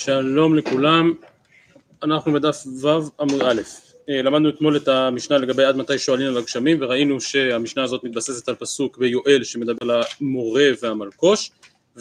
שלום לכולם, אנחנו בדף ו' עמוד א'. למדנו אתמול את המשנה לגבי עד מתי שואלים על הגשמים, וראינו שהמשנה הזאת מתבססת על פסוק ביואל שמדבר על המורה והמלקוש,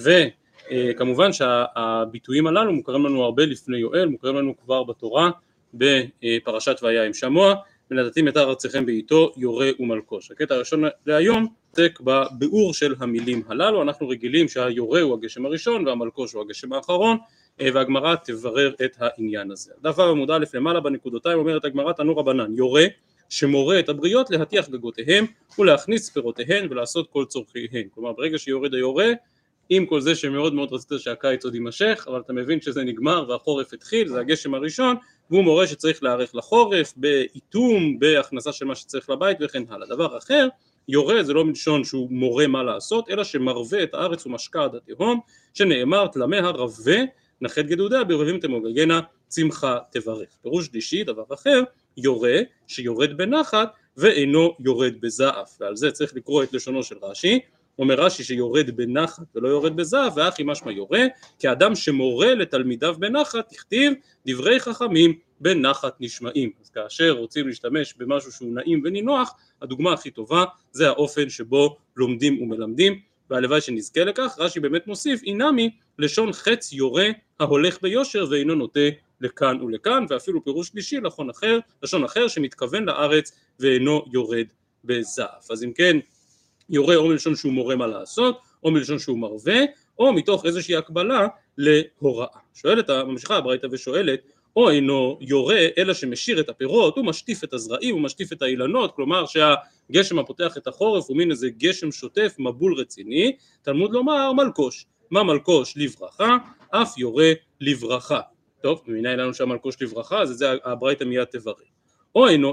וכמובן שהביטויים הללו מוכרים לנו הרבה לפני יואל, מוכרים לנו כבר בתורה בפרשת והיה עם שמוע, ונתתי את ארצכם בעיתו יורה ומלקוש. הקטע הראשון להיום עוסק בביאור של המילים הללו. אנחנו רגילים שהיורה הוא הגשם הראשון והמלקוש הוא הגשם האחרון, והגמרא תברר את העניין הזה. דף עמוד א' למעלה בנקודותיים אומרת הגמרא תנו רבנן, יורה שמורה את הבריות להטיח גגותיהם ולהכניס פירותיהן ולעשות כל צורכיהן. כלומר ברגע שיורד היורה, עם כל זה שמאוד מאוד רצית שהקיץ עוד יימשך, אבל אתה מבין שזה נגמר והחורף התחיל, זה הגשם הראשון, והוא מורה שצריך להיערך לחורף, באיתום, בהכנסה של מה שצריך לבית וכן הלאה. דבר אחר, יורה זה לא מלשון שהוא מורה מה לעשות, אלא שמרווה את הארץ ומשקע עד התהום, שנאמר תלמיה רווה נחת גדודיה ברבבים תמוגגנה צמחה תברך. פירוש שלישי, דבר אחר, יורה שיורד בנחת ואינו יורד בזעף, ועל זה צריך לקרוא את לשונו של רש"י. אומר רש"י שיורד בנחת ולא יורד בזעף, והכי משמע יורה כאדם שמורה לתלמידיו בנחת, תכתיב דברי חכמים בנחת נשמעים. אז כאשר רוצים להשתמש במשהו שהוא נעים ונינוח, הדוגמה הכי טובה זה האופן שבו לומדים ומלמדים, והלוואי שנזכה לכך. רש"י באמת מוסיף אינמי לשון חץ יורה ההולך ביושר ואינו נוטה לכאן ולכאן, ואפילו פירוש שלישי לשון אחר שמתכוון לארץ ואינו יורד בזעף. אז אם כן, יורה או מלשון שהוא מורה מה לעשות, או מלשון שהוא מרווה, או מתוך איזושהי הקבלה להוראה. שואלת הממשיכה הברייתא ושואלת, או אינו יורה אלא שמשיר את הפירות, הוא משטיף את הזרעים, הוא משטיף את האילנות, כלומר שהגשם הפותח את החורף הוא מין איזה גשם שוטף, מבול רציני. תלמוד לומר מלקוש, מה מלקוש לברכה, אף יורה לברכה. טוב, מבינה לנו שהמלקוש לברכה, אז את זה הברייתא מיד תברר. או אינו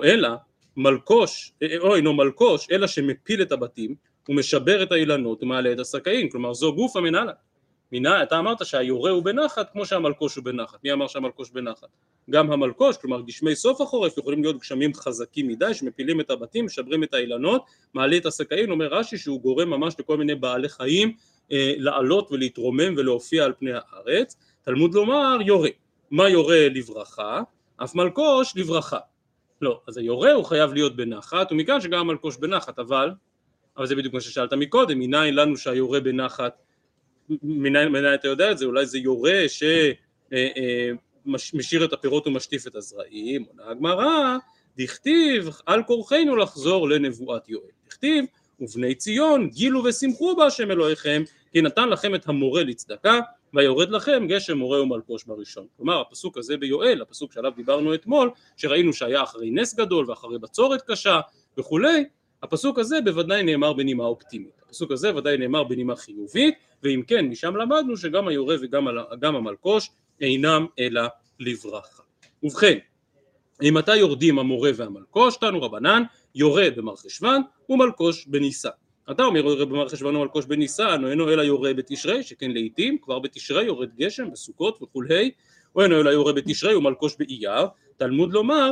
מלקוש אלא שמפיל את הבתים ומשבר את האילנות ומעלה את הסכין, כלומר זו גוף המנהלה. אתה אמרת שהיורה הוא בנחת כמו שהמלקוש הוא בנחת. מי אמר שהמלקוש בנחת? גם המלקוש, כלומר גשמי סוף החורף יכולים להיות גשמים חזקים מדי שמפילים את הבתים, משברים את האילנות, מעלה את הסכין. אומר רש"י שהוא גורם ממש לכל מיני בעלי חיים לעלות ולהתרומם ולהופיע על פני הארץ. תלמוד לומר יורה, מה יורה לברכה? אף מלקוש לברכה. לא, אז היורה הוא חייב להיות בנחת, ומכאן שגם המלקוש בנחת, אבל זה בדיוק מה ששאלת מקודם, מניין לנו שהיורה בנחת, מניין אתה יודע את זה, אולי זה יורה שמשאיר את הפירות ומשטיף את הזרעים. עונה הגמרא, דכתיב על כורחנו לחזור לנבואת יואל, דכתיב ובני ציון גילו ושמחו בהשם אלוהיכם, כי נתן לכם את המורה לצדקה, ויורד לכם גשם מורה ומלקוש בראשון. כלומר הפסוק הזה ביואל, הפסוק שעליו דיברנו אתמול, שראינו שהיה אחרי נס גדול ואחרי בצורת קשה וכולי, הפסוק הזה בוודאי נאמר בנימה אופטימית, הפסוק הזה ודאי נאמר בנימה חיובית, ואם כן משם למדנו שגם היורה וגם המלקוש אינם אלא לברכה. ובכן, מתי יורדים המורה והמלקוש? תנו רבנן, יורה במר חשוון ומלקוש בניסן. אתה אומר יורה במר חשוון ומלקוש בניסן, או אינו אלא יורה בתשרי, שכן לעיתים כבר בתשרי יורד גשם בסוכות וכולי, או אינו אלא יורה בתשרי ומלקוש באייר. תלמוד לומר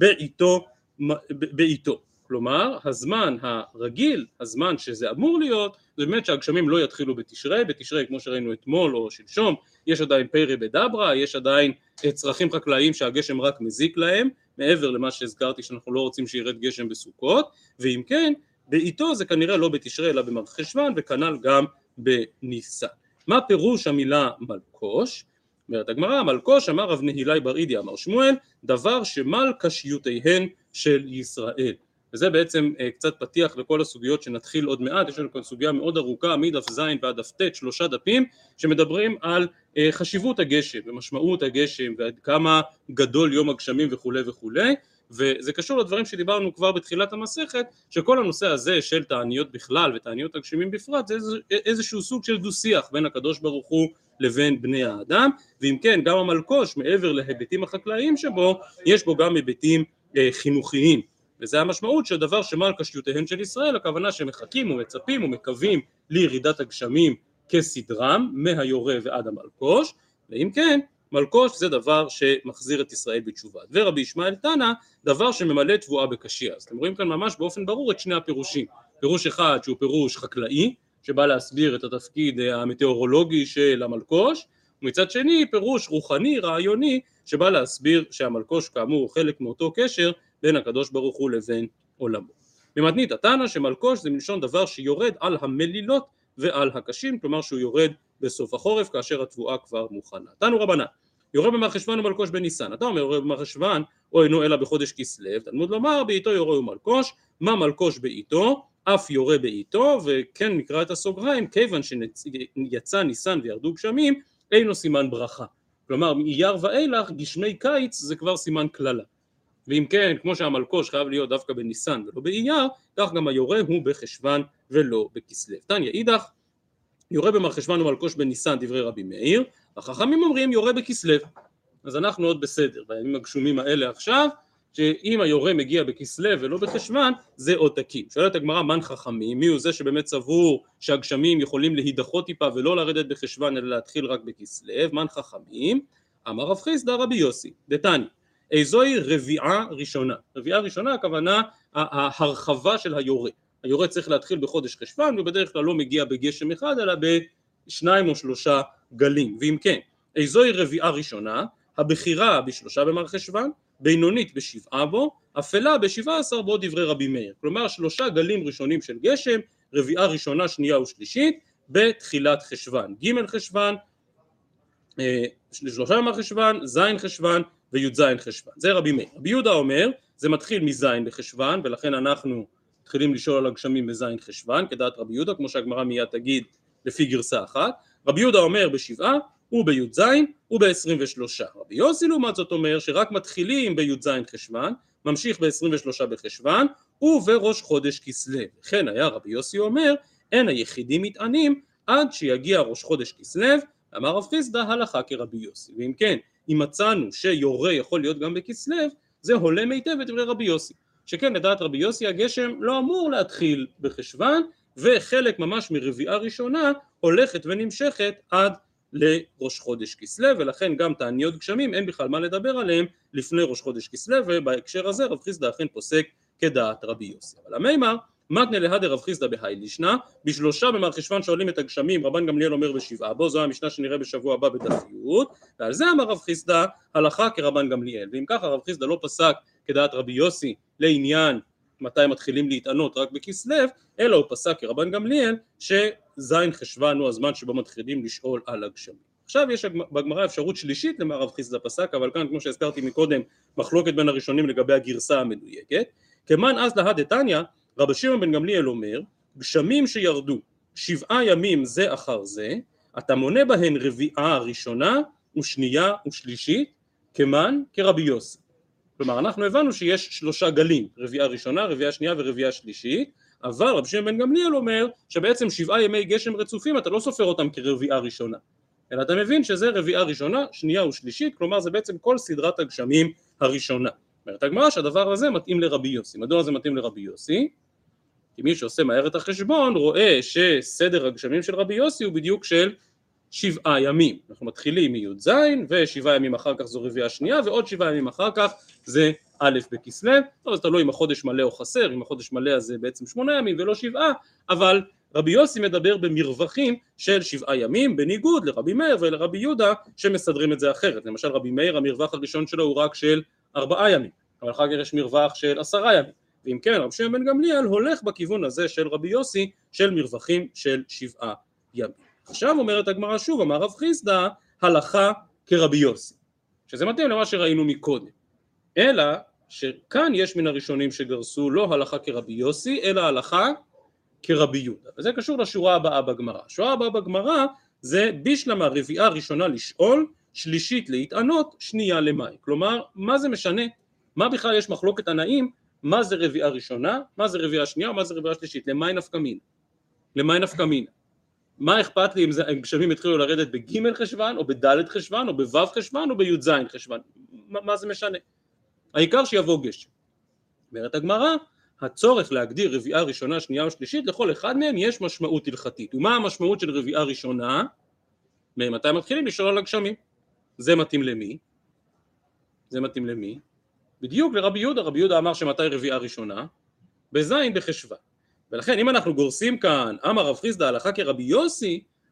בעיתו. כלומר הזמן הרגיל, הזמן שזה אמור להיות, זה באמת שהגשמים לא יתחילו בתשרי. בתשרי כמו שראינו אתמול או שלשום, יש עדיין פרא בדברה, יש עדיין צרכים חקלאיים שהגשם רק מזיק להם, מעבר למה שהזכרתי שאנחנו לא רוצים שירד גשם בסוכות. ואם כן, בעיתו זה כנראה לא בתשרי אלא במר חשוון, וכנ"ל גם בניסן. מה פירוש המילה מלקוש? אומרת הגמרא, מלקוש אמר רב נהילי בר אידי אמר שמואל, דבר שמל קשיותיהן של ישראל. וזה בעצם קצת פתיח לכל הסוגיות שנתחיל עוד מעט. יש לנו כאן סוגיה מאוד ארוכה מדף ז' ועד דף ט', 3 דפים שמדברים על חשיבות הגשם ומשמעות הגשם ועד כמה גדול יום הגשמים וכולי וכולי, וזה קשור לדברים שדיברנו כבר בתחילת המסכת, שכל הנושא הזה של תעניות בכלל ותעניות הגשמים בפרט זה איזשהו סוג של דו-שיח בין הקדוש ברוך הוא לבין בני האדם. ואם כן גם המלקוש מעבר להיבטים החקלאיים שבו, יש בו גם היבטים חינוכיים, וזה המשמעות של דבר שמל קשיותיהן של ישראל, הכוונה שמחכים ומצפים ומקווים לירידת הגשמים כסדרם מהיורה ועד המלקוש. ואם כן, מלקוש זה דבר שמחזיר את ישראל בתשובה. ורבי ישמעאל תנא, דבר שממלא תבואה בקשייה. אז אתם רואים כאן ממש באופן ברור את שני הפירושים. פירוש אחד שהוא פירוש חקלאי, שבא להסביר את התפקיד המטאורולוגי של המלקוש, ומצד שני פירוש רוחני, רעיוני, שבא להסביר שהמלקוש כאמור הוא חלק מאותו קשר בין הקדוש ברוך הוא לבין עולמו. במתנית התנא שמלקוש זה מלשון דבר שיורד על המלילות ועל הקשים, כלומר שהוא יורד בסוף החורף כאשר התבואה כבר מוכנה. תנו רבנן, יורה במרחשוון ומלקוש בניסן. אתה אומר יורה במרחשוון או אינו אלא בחודש כסלו, תלמוד לומר בעיתו יורה ומלקוש, מה מלקוש בעיתו, אף יורה בעיתו, וכן נקרא את הסוגריים, כיוון שיצא ניסן וירדו גשמים, אינו סימן ברכה. כלומר מאייר ואילך גשמי קיץ זה כבר סימן כללה. ואם כן, כמו שהמלקוש חייב להיות דווקא בניסן ולא באייר, כך גם היורה הוא בחשוון ולא בכסלו. תניא אידך, יורה במרחשוון ומלקוש בניסן דברי רבי מאיר, החכמים אומרים יורה בכסלו. אז אנחנו עוד בסדר, בימים הגשומים האלה עכשיו, שאם היורה מגיע בכסלו ולא בחשוון, זה עוד תקין. שואלת הגמרא, מן חכמים? מי הוא זה שבאמת סבור שהגשמים יכולים להידחות טיפה ולא לרדת בחשוון אלא להתחיל רק בכסלו? מן חכמים? אמר רב חיסדא רבי יוסי, דתני, איזוהי רביעה ראשונה. רביעה ראשונה הכוונה ההרחבה של היורה. היורה צריך להתחיל בחודש חשוון ובדרך כלל לא מגיע בגשם אחד אלא בשניים או שלושה גלים. ואם כן, איזוהי רביעה ראשונה, הבחירה בשלושה במרחשוון, בינונית בשבעה בו, אפלה ב17 בו דברי רבי מאיר. כלומר 3 גלים ראשונים של גשם, רביעה ראשונה, שנייה ושלישית, בתחילת חשוון. ג' חשוון, 3 במרחשוון, ז' חשוון וי"ז חשוון. זה רבי מאיר. רבי יהודה אומר, זה מתחיל מז' בחשוון, ולכן אנחנו מתחילים לשאול על הגשמים בז' חשוון, כדעת רבי יהודה, כמו שהגמרא מיד תגיד לפי גרסה אחת. רבי יהודה אומר בשבעה, ובי"ז וב-23. רבי יוסי לעומת זאת אומר שרק מתחילים בי"ז חשוון, ממשיך ב-23 בחשוון ובראש חודש כסלו. לכן היה רבי יוסי אומר אין היחידים מתענים עד שיגיע ראש חודש כסלו. אמר רב חיסדא הלכה כרבי יוסי. ואם כן, אם מצאנו שיורה יכול להיות גם בכסלו, זה הולם היטב את דברי רבי יוסי, שכן לדעת רבי יוסי הגשם לא אמור להתחיל בחשוון, וחלק ממש מרביעה ראשונה הולכת ונמשכת עד לראש חודש כסלו, ולכן גם תעניות גשמים אין בכלל מה לדבר עליהם לפני ראש חודש כסלו, ובהקשר הזה רב חיסדא אכן פוסק כדעת רבי יוסי. אבל המימר, מתנא להדר רב חיסדא בהאי לישנא, בשלושה במרחשוון שואלים את הגשמים, רבן גמליאל אומר בשבעה בו, זו המשנה שנראה בשבוע הבא בדף י', ועל זה אמר רב חיסדא הלכה כרבן גמליאל. ואם ככה רב חיסדא לא פסק כדעת רבי יוסי לעניין מתי מתחילים להתענות רק בכסלו, אלא הוא פסק כרבן גמליאל שז' חשוון הוא הזמן שבו מתחילים לשאול על הגשמים. עכשיו יש בגמרא אפשרות שלישית למה רב חיסדא פסק, אבל כאן כמו שהזכרתי מקודם מחלוקת בין הראשונים לגבי הגרסה המדויקת. כמן אז להא דתניא, רבי שמעון בן גמליאל אומר, גשמים שירדו 7 ימים זה אחר זה, אתה מונה בהן רביעה ראשונה ושנייה ושלישית, כמן כרבי יוסי. כלומר אנחנו הבנו שיש 3 גלים, רביעה ראשונה, רביעה שנייה ורביעה שלישית, אבל רבי שמעון בן גמליאל אומר שבעצם 7 ימי גשם רצופים אתה לא סופר אותם כרביעה ראשונה, אלא אתה מבין שזה רביעה ראשונה, שנייה ושלישית, כלומר זה בעצם כל סדרת הגשמים הראשונה. אומרת הגמרא שהדבר הזה מתאים לרבי יוסי. מדוע זה מתאים לרבי יוסי? כי מי שעושה מהר את החשבון רואה שסדר הגשמים של רבי יוסי הוא בדיוק של 7 ימים. אנחנו מתחילים מי"ז ו7 ימים אחר כך זו רביעה שנייה ועוד 7 ימים אחר כך זה א' בכסלו. טוב, אז תלוי אם החודש מלא או חסר, אם החודש מלא אז זה בעצם 8 ימים ולא 7, אבל רבי יוסי מדבר במרווחים של 7 ימים, בניגוד לרבי מאיר ולרבי יהודה שמסדרים את זה אחרת. למשל רבי מאיר המרווח הראשון שלו הוא רק של 4 ימים, אבל אחר כך יש מרווח של 10 ימים. ואם כן רבי שמעון בן גמליאל הולך בכיוון הזה של רבי יוסי של מרווחים של 7 ימים. עכשיו אומרת הגמרא שוב, אמר רב חיסדא הלכה כרבי יוסי, שזה מתאים למה שראינו מקודם, אלא שכאן יש מן הראשונים שגרסו לא הלכה כרבי יוסי אלא הלכה כרבי יהודה, וזה קשור לשורה הבאה בגמרא. השורה הבאה בגמרא זה בשלמה רביעה ראשונה לשאול, שלישית להתענות, שנייה למאי. כלומר מה זה משנה, מה בכלל יש מחלוקת תנאים, מה זה רביעה ראשונה, מה זה רביעה שנייה ומה זה רביעה שלישית, למאי נפקא מינה, למאי נפקא מינה. מה אכפת לי אם גשמים התחילו לרדת בג' חשוון או בד' חשוון או בו' חשוון או בי"ז חשוון, מה זה משנה, העיקר שיבוא גשם. אומרת הגמרא, הצורך להגדיר רביעה ראשונה, שנייה או שלישית, לכל אחד מהם יש משמעות הלכתית. ומה המשמעות של רביעה ראשונה? מתי מתחילים לשאול על הגשמים? זה מתאים למי? זה מתאים למי? בדיוק לרבי יהודה. רבי יהודה אמר שמתי רביעה ראשונה? בזין בחשוון. ולכן אם אנחנו גורסים כאן אמר רב חיסדא הלכה כרבי יוסי,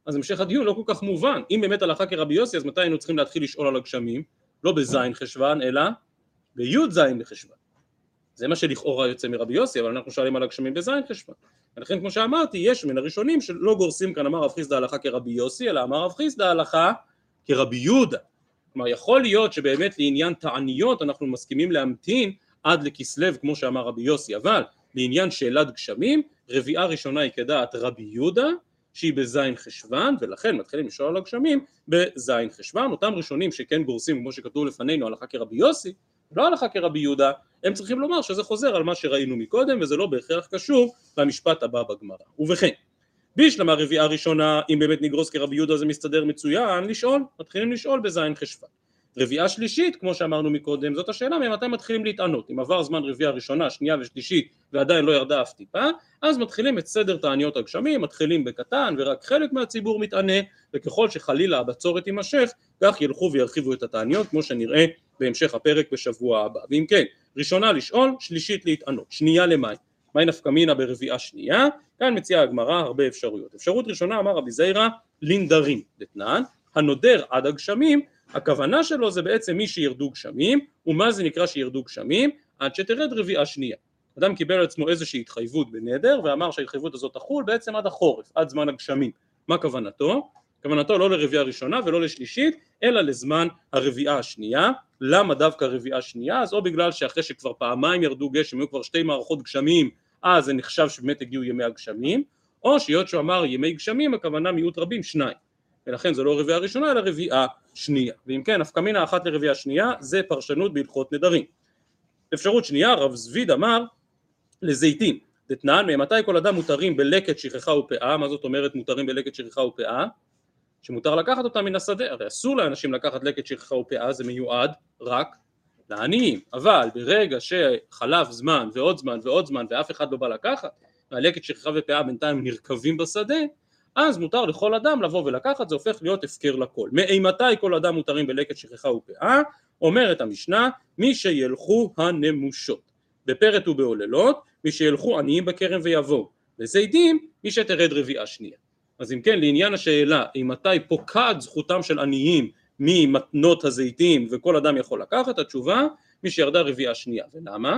אז המשך הדיון לא כל כך מובן. אם באמת הלכה כרבי יוסי, אז מתי היינו צריכים להתחיל לשאול על הגשמים? לא בזין חשבן, אלא ביוד זין בחשבן. זה מה שלכאורה יוצא מרבי יוסי, אבל אנחנו שואלים על הגשמים בזין חשבן. ולכן כמו שאמרתי, יש מן הראשונים שלא גורסים כאן אמר רב חיסדא הלכה כרבי יוסי, אלא אמר רב חיסדא הלכה כרבי יהודה. כלומר, יכול להיות שבאמת לעניין תעניות אנחנו מסכימים להמתין עד לכסלו כמו שאמר רבי יוסי, אבל לעניין שאלת גשמים, רביעה ראשונה היא כדעת רבי יהודה, שהיא בזין חשבן, ולכן מתחילים לשאול על הגשמים בזין חשבן. אותם ראשונים שכן גורסים כמו שכתוב לפנינו הלכה כרבי יוסי, לא הלכה כרבי יהודה, הם צריכים לומר שזה חוזר על מה שראינו מקודם, וזה לא בהכרח קשור למשפט הבא בגמרא. ובכן, בישלמה רביעה ראשונה, אם באמת נגרוס כרבי יהודה זה מסתדר מצוין, מתחילים לשאול בזין חשבן. רביעה שלישית, כמו שאמרנו מקודם, זאת השאלה ממתי מתחילים להתענות. אם עבר זמן רביעה ראשונה, שנייה ושלישית, ועדיין לא ירדה אף טיפה, אז מתחילים את סדר תעניות הגשמים, מתחילים בקטן, ורק חלק מהציבור מתענה, וככל שחלילה הבצורת יימשך, כך ילכו וירחיבו את התעניות, כמו שנראה בהמשך הפרק בשבוע הבא. ואם כן, ראשונה לשאול, שלישית להתענות. שנייה למאי. מאי נפקא מינה ברביעה שנייה? כאן מציעה הגמרא הרבה אפשרויות. אפשרות ראשונה אמר רבי זיירא לינדרים דתנן, הנודר עד הגשמים, הכוונה שלו זה בעצם מי שירדו גשמים, ומה זה נקרא שירדו גשמים? עד שתרד רביעה שנייה. אדם קיבל על עצמו איזושהי התחייבות בנדר, ואמר שההתחייבות הזאת תחול בעצם עד החורף, עד זמן הגשמים. מה כוונתו? כוונתו לא לרביעה ראשונה ולא לשלישית, אלא לזמן הרביעה השנייה. למה דווקא רביעה שנייה? אז או בגלל שאחרי שכבר פעמיים ירדו גשם, היו כבר שתי מערכות גשמים, אז זה נחשב שבאמת הגיעו ימי הגשמים, או שהיות שהוא אמר ימי גשמים, הכוונה מיעוט רבים, שניים. ולכן זה לא רביעה ראשונה, אלא רביעה שנייה. ואם כן, נפקא מינה אחת לרביעה שנייה, זה פרשנות בהלכות נדרים. אפשרות שנייה, רב זביד אמר לזיתים, דתנן, ממתי כל אדם מותרים בלקט שכחה ופאה? מה זאת אומרת מותרים בלקט שכחה ופאה? שמותר לקחת אותם מן השדה, הרי אסור לאנשים לקחת לקט שכחה ופאה, זה מיועד רק לעניים, אבל ברגע שחלף זמן ועוד זמן ועוד זמן ואף אחד לא בא לקחת, והלקט שכחה ופאה בינתיים נרקבים בשדה, אז מותר לכל אדם לבוא ולקחת, זה הופך להיות הפקר לכל. מאימתי כל אדם מותרים בלקט שכחה ופאה? אומרת המשנה, מי שילכו הנמושות, בפרט ובעוללות, מי שילכו עניים בכרם ויבואו, וזידים, מי שתרד רביעה שנייה. אז אם כן, לעניין השאלה, מתי פוקעת זכותם של עניים ממתנות הזיתים וכל אדם יכול לקחת, התשובה, מי שירדה רביעה שנייה. ולמה?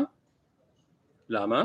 למה?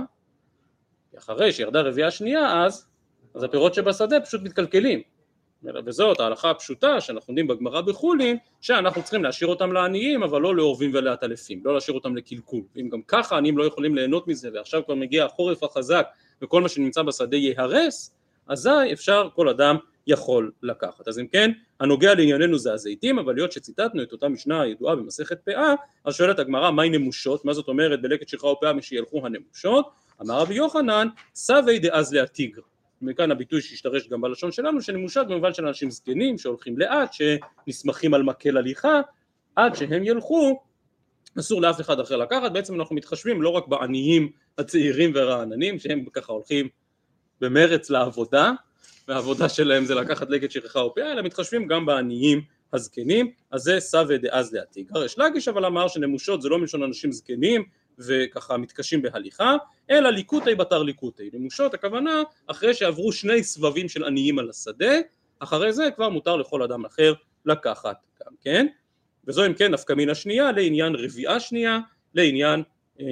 אחרי שירדה רביעה שנייה, אז הפירות שבשדה פשוט מתקלקלים. וזאת ההלכה הפשוטה שאנחנו יודעים בגמרא בחולין, שאנחנו צריכים להשאיר אותם לעניים, אבל לא לאורבים ולעטלפים, לא להשאיר אותם לקלקול. ואם גם ככה עניים לא יכולים ליהנות מזה, ועכשיו כבר מגיע החורף החזק, וכל מה שנמצא בשדה ייהרס, אזי אפשר, כל אדם יכול לקחת. אז אם כן, הנוגע לענייננו זה הזיתים, אבל להיות שציטטנו את אותה משנה הידועה במסכת פאה, אז שואלת הגמרא, מהי נמושות? מה זאת אומרת בלקט שכחה ופאה מי שילכו הנמושות? אמר רבי יוחנן, סבי דאז להטיגר. מכאן הביטוי שהשתרש גם בלשון שלנו, שנמושת במובן של אנשים זקנים שהולכים לאט, שנסמכים על מקל הליכה, עד שהם ילכו, אסור לאף אחד אחר לקחת. בעצם אנחנו מתחשבים לא רק בעניים הצעירים והרעננים, שהם ככה הולכים במרץ לעבודה, והעבודה שלהם זה לקחת לקט שכחה ופאה, אלא מתחשבים גם בעניים הזקנים, אז זה סבי דאז להטיגר. יש לגיש אבל אמר שנמושות זה לא מלשון אנשים זקנים, וככה מתקשים בהליכה, אלא ליקוטי בתר ליקוטי. נמושות הכוונה אחרי שעברו שני סבבים של עניים על השדה, אחרי זה כבר מותר לכל אדם אחר לקחת גם כן. וזו אם כן נפקא מינה שנייה לעניין רביעה שנייה, לעניין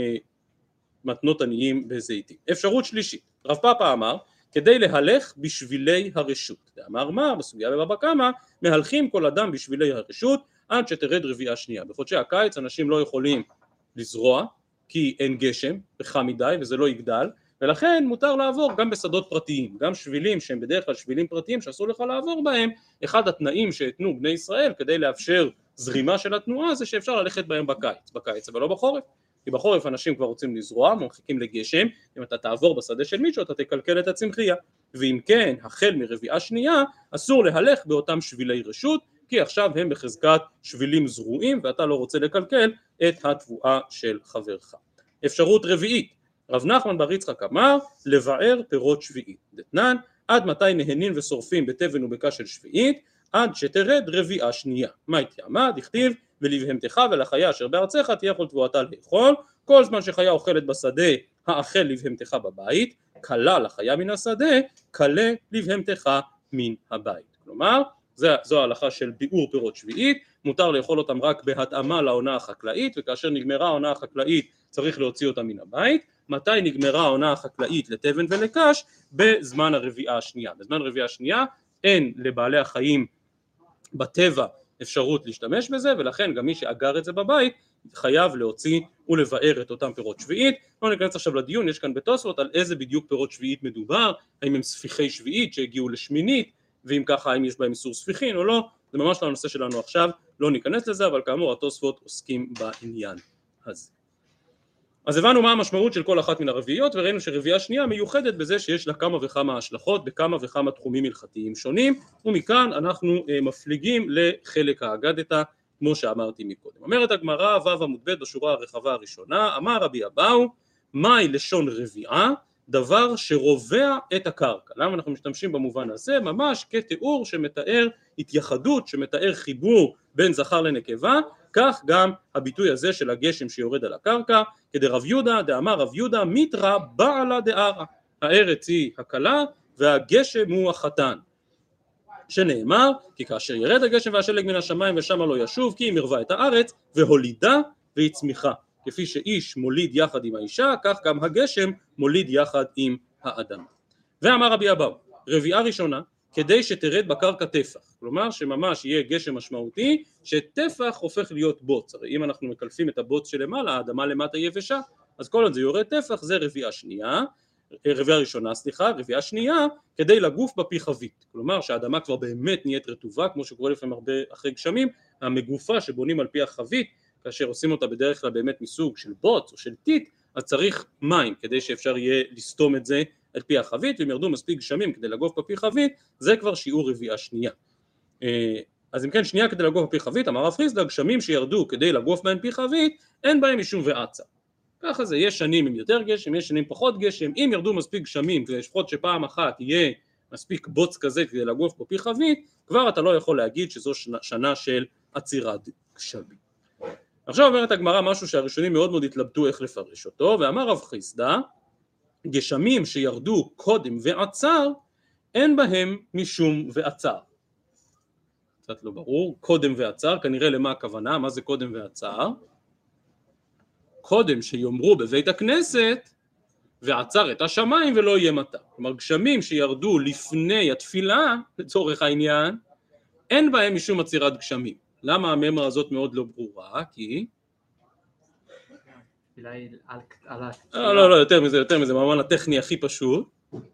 מתנות עניים בזיתים. אפשרות שלישית, רב פאפא אמר כדי להלך בשבילי הרשות. אמר מה? בסוגיה בבבא קמא, מהלכים כל אדם בשבילי הרשות עד שתרד רביעה שנייה. בחודשי הקיץ אנשים לא יכולים לזרוע, כי אין גשם, חם מדי וזה לא יגדל, ולכן מותר לעבור גם בשדות פרטיים, גם שבילים שהם בדרך כלל שבילים פרטיים שאסור לך לעבור בהם. אחד התנאים שהתנו בני ישראל כדי לאפשר זרימה של התנועה זה שאפשר ללכת בהם בקיץ אבל לא בחורף, כי בחורף אנשים כבר רוצים לזרוע, מחכים לגשם, אם אתה תעבור בשדה של מישהו אתה תקלקל את הצמחייה, ואם כן החל מרביעה שנייה אסור להלך באותם שבילי רשות, כי עכשיו הם בחזקת שבילים זרועים ואתה לא רוצה לקלקל את התבואה של חברך. אפשרות רביעית, רב נחמן בר יצחק אמר לבער פירות שביעית. דתנן, עד מתי נהנין ושורפים בתבן ובקש של שביעית? עד שתרד רביעה שנייה. מה התיימה? דכתיב ולבהמתך ולחיה אשר בארצך תהיה כל תבואתה לאכול. כל זמן שחיה אוכלת בשדה האכל לבהמתך בבית, כלה לחיה מן השדה, כלה לבהמתך מן הבית. כלומר, זו ההלכה של ביעור פירות שביעית, מותר לאכול אותם רק בהתאמה לעונה החקלאית, וכאשר נגמרה העונה החקלאית צריך להוציא אותם מן הבית. מתי נגמרה העונה החקלאית לתבן ולקש? בזמן הרביעה השנייה. בזמן הרביעה השנייה אין לבעלי החיים בטבע אפשרות להשתמש בזה, ולכן גם מי שאגר את זה בבית חייב להוציא ולבאר את אותם פירות שביעית. לא ניכנס עכשיו לדיון, יש כאן בתוספות על איזה בדיוק פירות שביעית מדובר, האם הם ספיחי שביעית שהגיעו לשמינית, ואם ככה האם יש בהם איסור ספיחין או לא, זה ממש לא הנושא שלנו עכשיו, לא ניכנס לזה, אבל כאמור התוספות עוסקים בעניין הזה. אז הבנו מה המשמעות של כל אחת מן הרביעיות, וראינו שרביעה שנייה מיוחדת בזה שיש לה כמה וכמה השלכות בכמה וכמה תחומים הלכתיים שונים, ומכאן אנחנו מפליגים לחלק האגדתא, כמו שאמרתי מקודם. אומרת הגמרא ו' עמוד ב' בשורה הרחבה הראשונה, אמר רבי אבאו, מהי לשון רביעה? דבר שרובע את הקרקע. למה אנחנו משתמשים במובן הזה? ממש כתיאור שמתאר התייחדות, שמתאר חיבור בין זכר לנקבה, כך גם הביטוי הזה של הגשם שיורד על הקרקע, כדי רב יהודה, דאמר רב יהודה, מיתרא בעלה דערא, הארץ היא הכלה והגשם הוא החתן. שנאמר, כי כאשר ירד הגשם והשלג מן השמיים ושמה לא ישוב, כי היא מרווה את הארץ והולידה והצמיחה. כפי שאיש מוליד יחד עם האישה, כך גם הגשם מוליד יחד עם האדם. ואמר רבי אבאו, רביעה ראשונה, כדי שתרד בקרקע טפח, כלומר שממש יהיה גשם משמעותי, שטפח הופך להיות בוץ. הרי אם אנחנו מקלפים את הבוץ שלמעלה, האדמה למטה יבשה, אז כל עוד זה יורד טפח, זה רביעה שנייה, רביעה שנייה, כדי לגוף בפי חבית. כלומר שהאדמה כבר באמת נהיית רטובה, כמו שקורה לפעמים הרבה אחרי גשמים, המגופה שבונים על פי החבית, כאשר עושים אותה בדרך כלל באמת מסוג של בוץ או של טיט, אז צריך מים כדי שאפשר יהיה לסתום את זה על פי החבית, ואם ירדו מספיק גשמים כדי לגוף בפי חבית, זה כבר שיעור רביעה שנייה. אז אם כן, שנייה כדי לגוף בפי חבית, אמר רב חיסדא, גשמים שירדו כדי לגוף בהם פי חבית, אין בהם משום ועצה. ככה זה, יש שנים עם יותר גשם, יש שנים פחות גשם, אם ירדו מספיק גשמים, כדי לפחות שפעם אחת יהיה מספיק בוץ כזה כדי לגוף בפי חבית, כבר אתה לא יכול להגיד שזו שנה של עצירת גשמים. עכשיו אומרת הגמרא משהו שהראשונים מאוד מאוד התלבטו איך לפרש אותו, ואמר רב חיסדא, גשמים שירדו קודם ועצר, אין בהם משום ועצר. קצת לא ברור, קודם ועצר, כנראה למה הכוונה, מה זה קודם ועצר? קודם שיאמרו בבית הכנסת, ועצר את השמיים ולא יהיה מטר. כלומר, גשמים שירדו לפני התפילה, לצורך העניין, אין בהם משום עצירת גשמים. למה המאמר הזאת מאוד לא ברורה? כי... לא, יותר מזה, במובן הטכני הכי פשוט.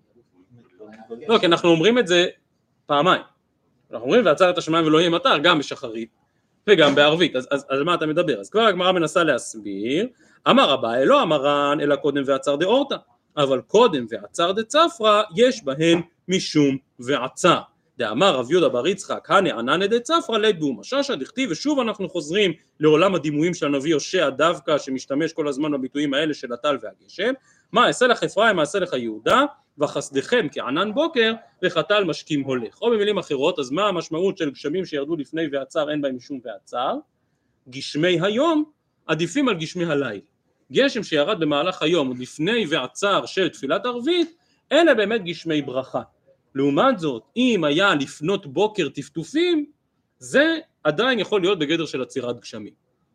לא, כי אנחנו אומרים את זה פעמיים. אנחנו אומרים ועצר את השמיים ולא יהיה מטר, גם בשחרית וגם בערבית. אז על מה אתה מדבר? אז כבר הגמרא מנסה להסביר, אמר אביי לא אמרן אלא קודם ועצר דאורתא, אבל קודם ועצר דצפרא יש בהן משום ועצר. דאמר רב יהודה בר יצחק הנענן דצפרא לית באומה ששא דכתיב, ושוב אנחנו חוזרים לעולם הדימויים של הנביא הושע דווקא, שמשתמש כל הזמן בביטויים האלה של הטל והגשם. מה אעשה לך אפרים, מה אעשה לך יהודה, וחסדכם כענן בוקר וחתל משקים הולך. או במילים אחרות, אז מה המשמעות של גשמים שירדו לפני ועצר אין בהם משום ועצר? גשמי היום עדיפים על גשמי הלילה. גשם שירד במהלך היום עוד לפני ועצר של תפילת ערבית, אלה באמת גשמי ברכה. לעומת זאת, אם היה לפנות בוקר טפטופים, זה עדיין יכול להיות בגדר של עצירת גשמים.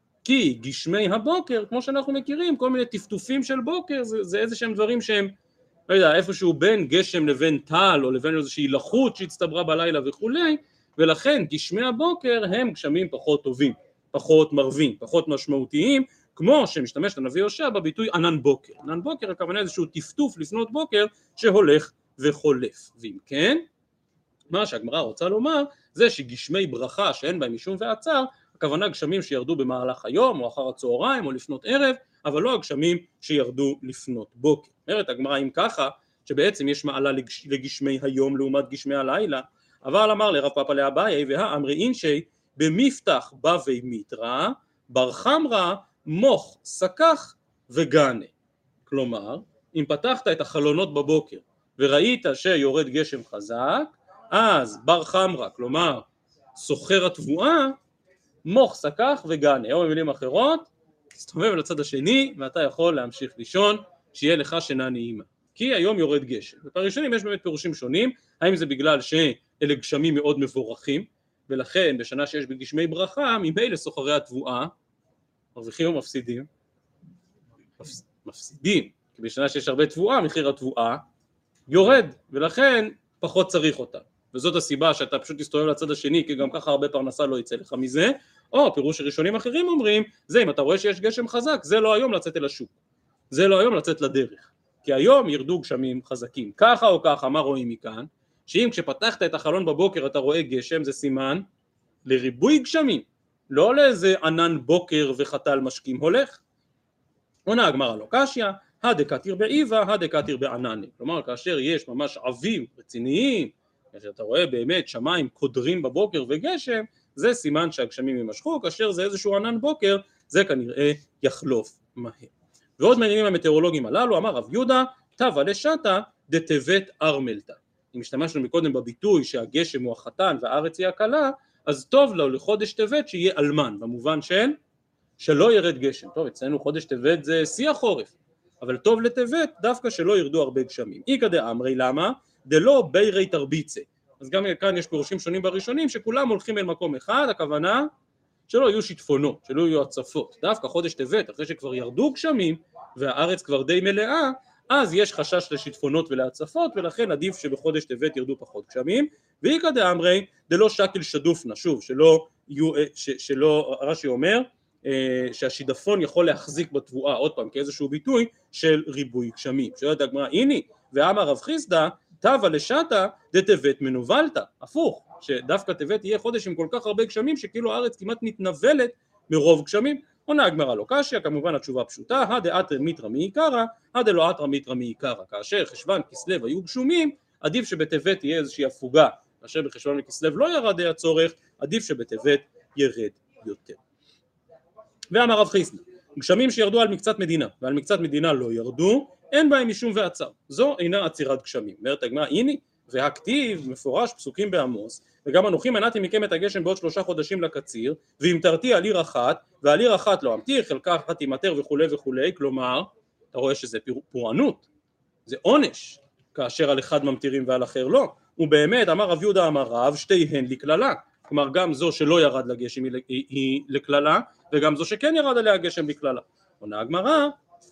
כי גשמי הבוקר, כמו שאנחנו מכירים, כל מיני טפטופים של בוקר, זה איזה שהם דברים שהם, לא יודע, איפשהו בין גשם לבין טל, או לבין איזושהי לחות שהצטברה בלילה וכולי, ולכן גשמי הבוקר הם גשמים פחות טובים, פחות מרבים, פחות משמעותיים, כמו שמשתמש הנביא הושע בביטוי ענן בוקר. ענן בוקר הכוונה איזשהו טפטוף לפנות בוקר שהולך וחולף. ואם כן, מה שהגמרא רוצה לומר זה שגשמי ברכה שאין בהם משום ועצר, הכוונה גשמים שירדו במהלך היום או אחר הצהריים או לפנות ערב, אבל לא הגשמים שירדו לפנות בוקר. אומרת הגמרא אם ככה, שבעצם יש מעלה לגשמי היום לעומת גשמי הלילה, אבל אמר לרב פאפא לאביי והאמרי אינשי במפתח בבי מיתרא בר חמרא מוך סכך וגנה. כלומר, אם פתחת את החלונות בבוקר וראית שיורד גשם חזק, אז בר חמרא, כלומר סוחר התבואה, מוך סכך וגנה. או במילים אחרות, תסתובב לצד השני ואתה יכול להמשיך לישון, שיהיה לך שינה נעימה. כי היום יורד גשם. ובראשונים יש באמת פירושים שונים, האם זה בגלל אלה גשמים מאוד מבורכים, ולכן בשנה שיש בגשמי ברכה, ממילא סוחרי התבואה, מרוויחים או מפסידים? מפסידים, כי בשנה שיש הרבה תבואה, מחיר התבואה יורד, ולכן פחות צריך אותה. וזאת הסיבה שאתה פשוט תסתובב לצד השני, כי גם ככה הרבה פרנסה לא יצא לך מזה, או פירוש שראשונים אחרים אומרים, זה אם אתה רואה שיש גשם חזק, זה לא היום לצאת אל השוק, זה לא היום לצאת לדרך, כי היום ירדו גשמים חזקים. ככה או ככה, מה רואים מכאן? שאם כשפתחת את החלון בבוקר אתה רואה גשם, זה סימן לריבוי גשמים, לא לאיזה ענן בוקר וחתל משקים הולך. עונה הגמרא לא קשיא, הדקתיר בעיבה, הדקתיר בעננה. כלומר, כאשר יש ממש עבים רציניים, כשאתה רואה באמת שמיים קודרים בבוקר וגשם, זה סימן שהגשמים יימשכו, כאשר זה איזשהו ענן בוקר, זה כנראה יחלוף מהר. ועוד מעניינים המטאורולוגים הללו, אמר רב יהודה, תבה לשתה דטבת ארמלתא. אם השתמשנו מקודם בביטוי שהגשם הוא החתן והארץ היא הקלה, אז טוב לו לחודש טבת שיהיה אלמן, במובן שלא ירד גשם. טוב, אצלנו חודש טבת זה שיא החורף, אבל טוב לטבת דווקא שלא ירדו הרבה גשמים. איקא דאמרי למה? דלא בירי תרביצה. אז גם כאן יש פירושים שונים בראשונים שכולם הולכים אל מקום אחד, הכוונה שלא יהיו שיטפונות, שלא יהיו הצפות. דווקא חודש טבת, אחרי שכבר ירדו גשמים והארץ כבר די מלאה, אז יש חשש לשיטפונות ולהצפות, ולכן עדיף שבחודש טבת ירדו פחות גשמים. ואיקא דאמרי דלא שקל שדופנה, שוב, שלא רש"י אומר שהשידפון יכול להחזיק בתבואה, עוד פעם, כאיזשהו ביטוי של ריבוי גשמים. שואלת הגמרא, הנה, ואמר רב חיסדא, תבה לשתה דטבת מנוולתא, הפוך, שדווקא טבת יהיה חודש עם כל כך הרבה גשמים שכאילו הארץ כמעט מתנבלת מרוב גשמים. עונה הגמרא לא קשיא, כמובן התשובה פשוטה, הדאתרא מיתרא מעיקרא, הדלא אתרא מיתרא מעיקרא. כאשר חשוון כסלו היו גשומים, עדיף שבטבת תהיה איזושהי הפוגה, כאשר בחשוון וכסלו לא ירד הצורך, עדיף שבטבת ירד יותר. ואמר רב חיסדא, גשמים שירדו על מקצת מדינה ועל מקצת מדינה לא ירדו, אין בהם משום ועצר, זו אינה עצירת גשמים. אומרת הגמרא, הנה, והכתיב מפורש פסוקים בעמוס, וגם אנוכי מנעתי מכם את הגשם בעוד 3 חודשים לקציר, ואם תרתי על עיר אחת, ועל עיר אחת לא אמתיר, חלקה אחת תימטר וכולי וכולי. כלומר, אתה רואה שזה פורענות, זה עונש, כאשר על אחד ממטירים ועל אחר לא. ובאמת, אמר רב יהודה אמר רב, שתיהן לקללה. כלומר, גם זו שלא ירד לגשם היא לקללה, וגם זו שכן ירד עליה הגשם לקללה. עונה הגמרא,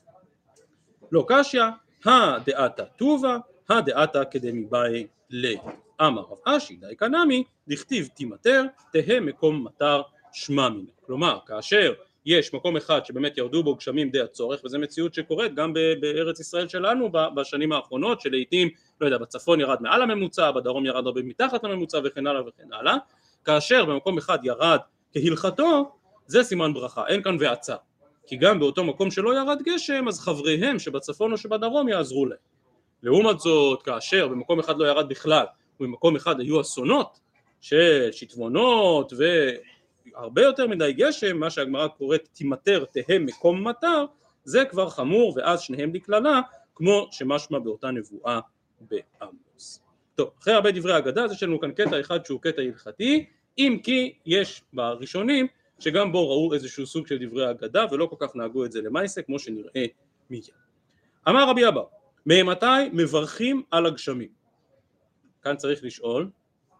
לא קשיא, הדאתא טובה, הדאתא כדמיבאי ליה. אמר רב אשי די קנמי, דכתיב תימטר, תהא מקום מטר שמע מיניה. כלומר, כאשר יש מקום אחד שבאמת ירדו בו גשמים די הצורך, וזו מציאות שקורית גם בארץ ישראל שלנו בשנים האחרונות, שלעיתים, לא יודע, בצפון ירד מעל הממוצע, בדרום ירד הרבה מתחת לממוצע וכן הלאה וכן הלאה. כאשר במקום אחד ירד כהלכתו, זה סימן ברכה, אין כאן ועצה. כי גם באותו מקום שלא ירד גשם, אז חבריהם שבצפון או שבדרום יעזרו להם. לעומת זאת, כאשר במקום אחד לא ירד בכלל, ובמקום אחד היו אסונות של שיטפונות והרבה יותר מדי גשם, מה שהגמרא קוראת תימטר תהא מקום מטר, זה כבר חמור, ואז שניהם לקללה, כמו שמשמע באותה נבואה בעמוס. טוב, אחרי הרבה דברי אגדה, אז יש לנו כאן קטע אחד שהוא קטע הלכתי, אם כי יש בראשונים שגם בו ראו איזשהו סוג של דברי אגדה, ולא כל כך נהגו את זה למעשה, כמו שנראה מיד. אמר רבי אבא, ממתי מברכים על הגשמים? כאן צריך לשאול,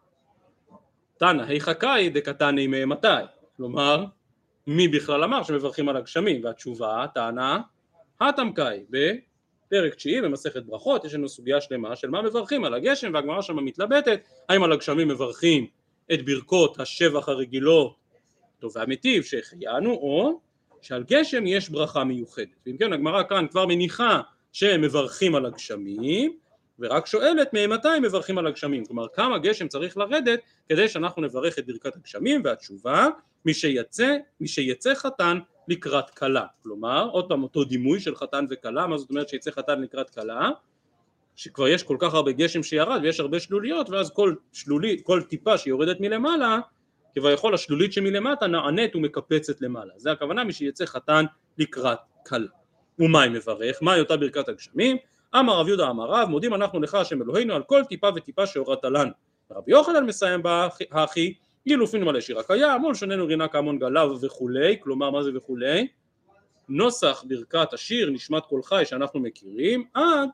תנא היכא קאי דקתני ממתי? כלומר, מי בכלל אמר שמברכים על הגשמים? והתשובה, תנא התם קאי, בפרק 9 במסכת ברכות, יש לנו סוגיה שלמה של מה מברכים על הגשם, והגמרא שם מתלבטת, האם על הגשמים מברכים את ברכות השבח הרגילות, טוב והמיטיב שהחיינו, או שעל גשם יש ברכה מיוחדת. ואם כן, הגמרא כאן כבר מניחה שהם מברכים על הגשמים, ורק שואלת ממתי מברכים על הגשמים, כלומר כמה גשם צריך לרדת כדי שאנחנו נברך את ברכת הגשמים. והתשובה, מי שיצא חתן לקראת כלה. כלומר, עוד פעם אותו דימוי של חתן וכלה, מה זאת אומרת שיצא חתן לקראת כלה? שכבר יש כל כך הרבה גשם שירד ויש הרבה שלוליות, ואז כל טיפה שיורדת מלמעלה, כביכול השלולית שמלמטה נענית ומקפצת למעלה. זה הכוונה, מי שיצא חתן לקראת כלה. ומה היא מברך? מה היא אותה ברכת הגשמים? אמר רב יהודה אמר רב, מודים אנחנו לך השם אלוהינו על כל טיפה וטיפה שהורדת לנו. רבי יוחנן מסיים בהכי, אילופינו מלא שיר הקיים, מול שוננו רינה כהמון גליו וכולי. כלומר, מה זה וכולי? נוסח ברכת השיר נשמת כל חי שאנחנו מכירים, עד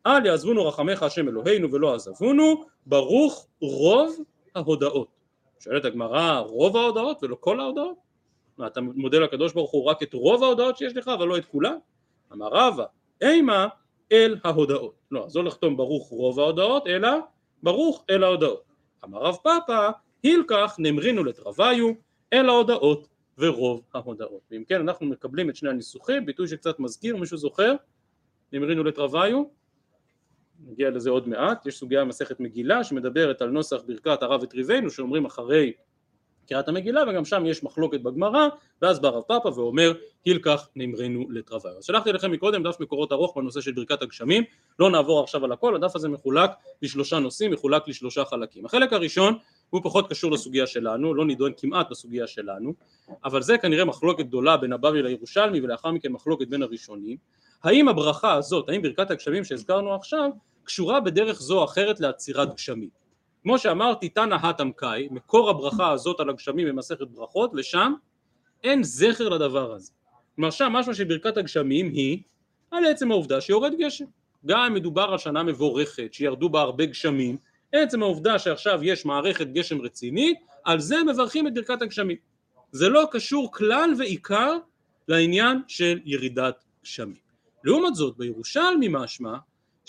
אל יעזבונו רחמך השם אלוהינו ולא עזבונו, ברוך רוב ההודעות. שואלת הגמרא, רוב ההודעות ולא כל ההודעות? מה, אתה מודה לקדוש ברוך הוא רק את רוב ההודעות שיש לך אבל לא את כולם? אמר רבא, אימה אל ההודעות. לא, אז לא לחתום ברוך רוב ההודעות, אלא ברוך אל ההודעות. אמר רב פאפא, הילקח נמרינו לתרוויו אל ההודעות ורוב ההודעות. ואם כן אנחנו מקבלים את שני הניסוחים, ביטוי שקצת מזכיר, מישהו זוכר? נמרינו לתרוויו? נגיע לזה עוד מעט. יש סוגיה במסכת מגילה שמדברת על נוסח ברכת הרב וטריווינו שאומרים אחרי קריאת המגילה, וגם שם יש מחלוקת בגמרא, ואז בא רב פאפא ואומר הילקח נמרינו לתרוויו. אז שלחתי לכם מקודם דף מקורות ארוך בנושא של ברכת הגשמים, לא נעבור עכשיו על הכל, הדף הזה מחולק לשלושה נושאים, מחולק לשלושה חלקים. החלק הראשון הוא פחות קשור לסוגיה שלנו, לא נידון כמעט בסוגיה שלנו, אבל זה כנראה מחלוקת גדולה בין הבבלי לירושלמי ולאחר מכן מחלוקת בין הראשונים. האם הברכה הזאת, האם ברכת הגשמים שהזכרנו עכשיו, קשורה בדרך זו או אחרת לעצירת גשמים? כמו שאמרתי, תנא התם קאי, מקור הברכה הזאת על הגשמים במסכת ברכות, ושם אין זכר לדבר הזה. כלומר שם משמע שברכת הגשמים היא על עצם העובדה שיורד גשם. גם אם מדובר על שנה מבורכת, שירדו בה הרבה גשמים, עצם העובדה שעכשיו יש מערכת גשם רצינית, על זה מברכים את ברכת הגשמים. זה לא קשור כלל ועיקר לעניין של ירידת גשמים. לעומת זאת, בירושלמי משמע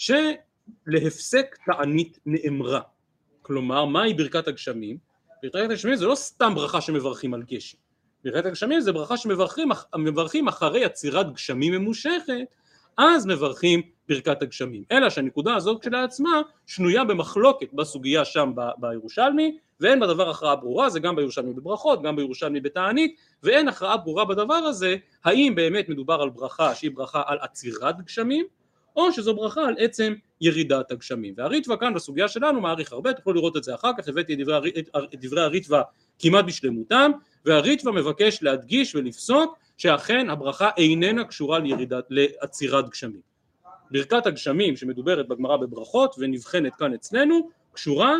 שלהפסק תענית נאמרה. כלומר, מהי ברכת הגשמים? ברכת הגשמים זה לא סתם ברכה שמברכים על גשם. ברכת הגשמים זה ברכה שמברכים אחרי עצירת גשמים ממושכת, אז מברכים ברכת הגשמים. אלא שהנקודה הזאת כשלעצמה שנויה במחלוקת בסוגיה שם בירושלמי, ואין בדבר הכרעה ברורה, זה גם בירושלמי בברכות, גם בירושלמי בתענית, ואין הכרעה ברורה בדבר הזה, האם באמת מדובר על ברכה שהיא ברכה על עצירת גשמים, או שזו ברכה על עצם ירידת הגשמים. והריטב"א כאן בסוגיה שלנו מעריך הרבה, תוכלו לראות את זה אחר כך, הבאתי את דברי הריטב"א כמעט בשלמותם, והריטב"א מבקש להדגיש ולפסוק שאכן הברכה איננה קשורה לעצירת גשמים. ברכת הגשמים שמדוברת בגמרא בברכות ונבחנת כאן אצלנו, קשורה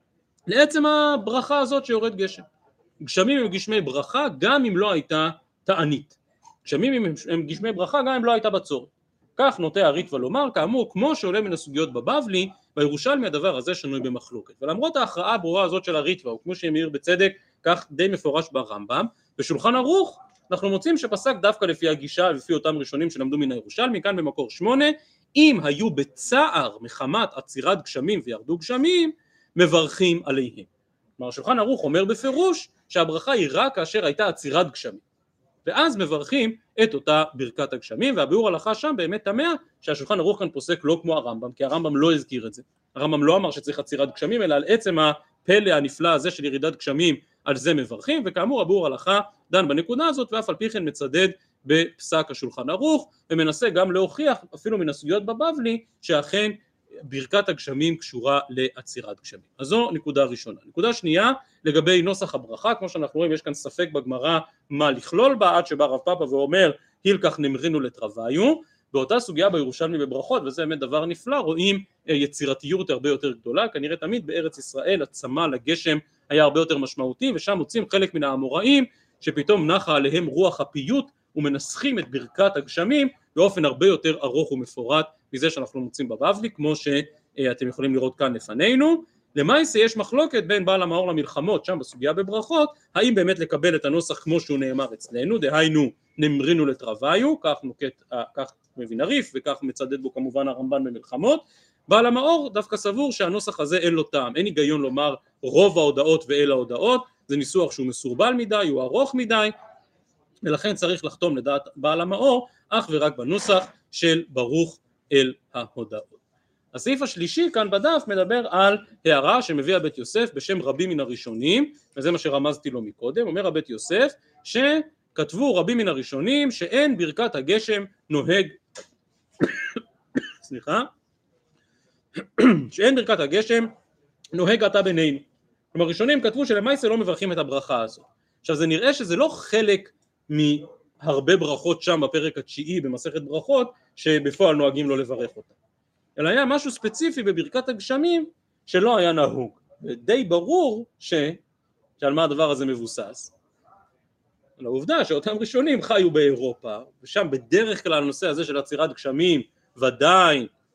לעצם הברכה הזאת שיורד גשם. גשמים הם גשמי ברכה גם אם לא הייתה תענית. גשמים הם גשמי ברכה גם אם לא הייתה בצורת. כך נוטה הריטב"א לומר, כאמור, כמו שעולה מן הסוגיות בבבלי, בירושלמי הדבר הזה שנוי במחלוקת. ולמרות ההכרעה הברורה הזאת של הריטב"א, וכמו שמעיר בצדק, כך די מפורש ברמב"ם, בשולחן ערוך אנחנו מוצאים שפסק דווקא לפי הגישה, לפי אותם ראשונים שלמדו מן הירושלמי, כאן במקור 8, אם היו בצער מחמת עצירת גשמים וירדו גשמים, מברכים עליהם. כלומר, שולחן ערוך אומר בפירוש שהברכה היא רק כאשר הייתה עצירת גשמים. ואז מברכים את אותה ברכת הגשמים, והביאור הלכה שם באמת תמה שהשולחן ערוך כאן פוסק לא כמו הרמב"ם, כי הרמב"ם לא הזכיר את זה. הרמב"ם לא אמר שצריך עצירת גשמים, אלא על עצם הפלא הנפלא הזה של ירידת גשמים, על זה מברכים, וכאמור הביאור הלכה דן בנקודה הזאת, ואף על פי כן מצדד בפסק השולחן ערוך, ומנסה גם להוכיח אפילו מן הסוגיות בבבלי, שאכן ברכת הגשמים קשורה לעצירת גשמים. אז זו נקודה ראשונה. נקודה שנייה, לגבי נוסח הברכה, כמו שאנחנו רואים, יש כאן ספק בגמרא מה לכלול בה, עד שבא רב פאפא ואומר, הילקח נמרינו לתרוויו, באותה סוגיה בירושלמי בברכות, וזה באמת דבר נפלא, רואים יצירתיות הרבה יותר גדולה, כנראה תמיד בארץ ישראל הצמא לגשם היה הרבה יותר משמעותי, ושם מוצאים חלק מן האמוראים, שפתאום נחה עליהם רוח הפיוט, ומנסחים את ברכת הגשמים באופן הרבה יותר ארוך ומפורט מזה שאנחנו מוצאים בבבלי, כמו שאתם יכולים לראות כאן לפנינו. למעשה יש מחלוקת בין בעל המאור למלחמות שם בסוגיה בברכות, האם באמת לקבל את הנוסח כמו שהוא נאמר אצלנו, דהיינו נמרינו לתרוויו, כך מבין הריף וכך מצדד בו כמובן הרמב"ן במלחמות. בעל המאור דווקא סבור שהנוסח הזה אין לו טעם, אין היגיון לומר רוב ההודעות ואל ההודעות, זה ניסוח שהוא מסורבל מדי, הוא ארוך מדי, ולכן צריך לחתום לדעת בעל המאור אך ורק בנוסח של ברוך אל ההודעות. הסעיף השלישי כאן בדף מדבר על הערה שמביא הבית יוסף בשם רבים מן הראשונים, וזה מה שרמזתי לו מקודם. אומר הבית יוסף שכתבו רבים מן הראשונים שאין ברכת הגשם נוהג שאין ברכת הגשם נוהג עתה בינינו. כלומר ראשונים כתבו שלמעשה לא מברכים את הברכה הזאת. עכשיו זה נראה שזה לא חלק מהרבה ברכות שם בפרק התשיעי במסכת ברכות שבפועל נוהגים לא לברך אותה, אלא היה משהו ספציפי בברכת הגשמים שלא היה נהוג. די ברור שעל מה הדבר הזה מבוסס, על העובדה שאותם ראשונים חיו באירופה, ושם בדרך כלל הנושא הזה של עצירת גשמים ודאי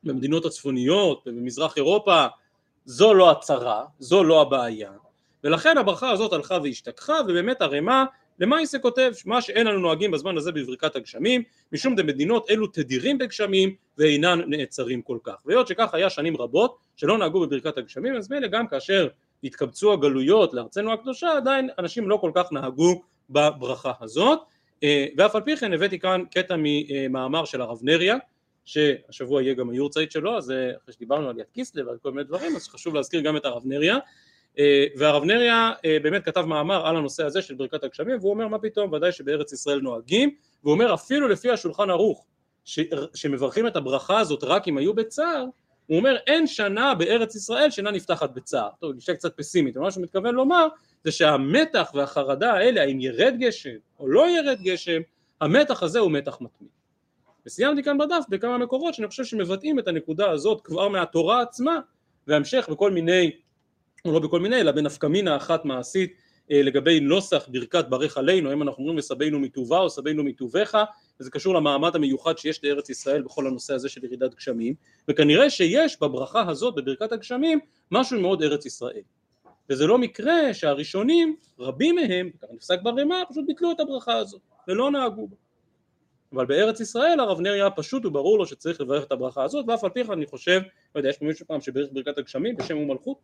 במדינות הצפוניות, במזרח אירופה, זו לא הצרה, זו לא הבעיה, ולכן הברכה הזאת הלכה והשתכחה, ובאמת הרמ"א למעשה כותב מה שאין לנו נוהגים בזמן הזה בברכת הגשמים, משום דמדינות אלו תדירים בגשמים ואינן נעצרים כל כך. והיות שכך היה שנים רבות שלא נהגו בברכת הגשמים, אז מילא גם כאשר התקבצו הגלויות לארצנו הקדושה, עדיין אנשים לא כל כך נהגו בברכה הזאת. ואף על פי כן הבאתי כאן קטע ממאמר של הרב נריה, שהשבוע יהיה גם היורצייט שלו, אז אחרי שדיברנו על יד קיסלב ועל כל מיני דברים, אז חשוב להזכיר גם את הרב נריה. והרב נריה באמת כתב מאמר על הנושא הזה של ברכת הגשמים, והוא אומר מה פתאום, ודאי שבארץ ישראל נוהגים, והוא אומר אפילו לפי השולחן ערוך שמברכים את הברכה הזאת רק אם היו בצער, הוא אומר אין שנה בארץ ישראל שאינה נפתחת בצער. טוב, גישה קצת פסימית, מה שהוא מתכוון לומר זה שהמתח והחרדה האלה, האם ירד גשם או לא ירד גשם, המתח הזה הוא מתח מתמיד. וסיימתי כאן בדף בכמה מקורות שאני חושב שמבטאים את הנקודה הזאת כבר מהתורה עצמה, והמשך בכל מיני, או לא בכל מיני, אלא בנפקא מינה אחת מעשית לגבי נוסח ברכת ברך עלינו, אם אנחנו אומרים וסבינו מטובה או סבינו מטובך, וזה קשור למעמד המיוחד שיש לארץ ישראל בכל הנושא הזה של ירידת גשמים, וכנראה שיש בברכה הזאת בברכת הגשמים משהו מאוד ארץ ישראל. וזה לא מקרה שהראשונים, רבים מהם, ככה נפסק ברמ"א, פשוט ביטלו את הברכה הזאת ולא נהגו בה. אבל בארץ ישראל הרב נריה פשוט וברור לו שצריך לברך את הברכה הזאת, ואף על פי כן אני חושב, לא יודע, יש מישהו פעם שברך ברכת הגשמים בשם ומלכות?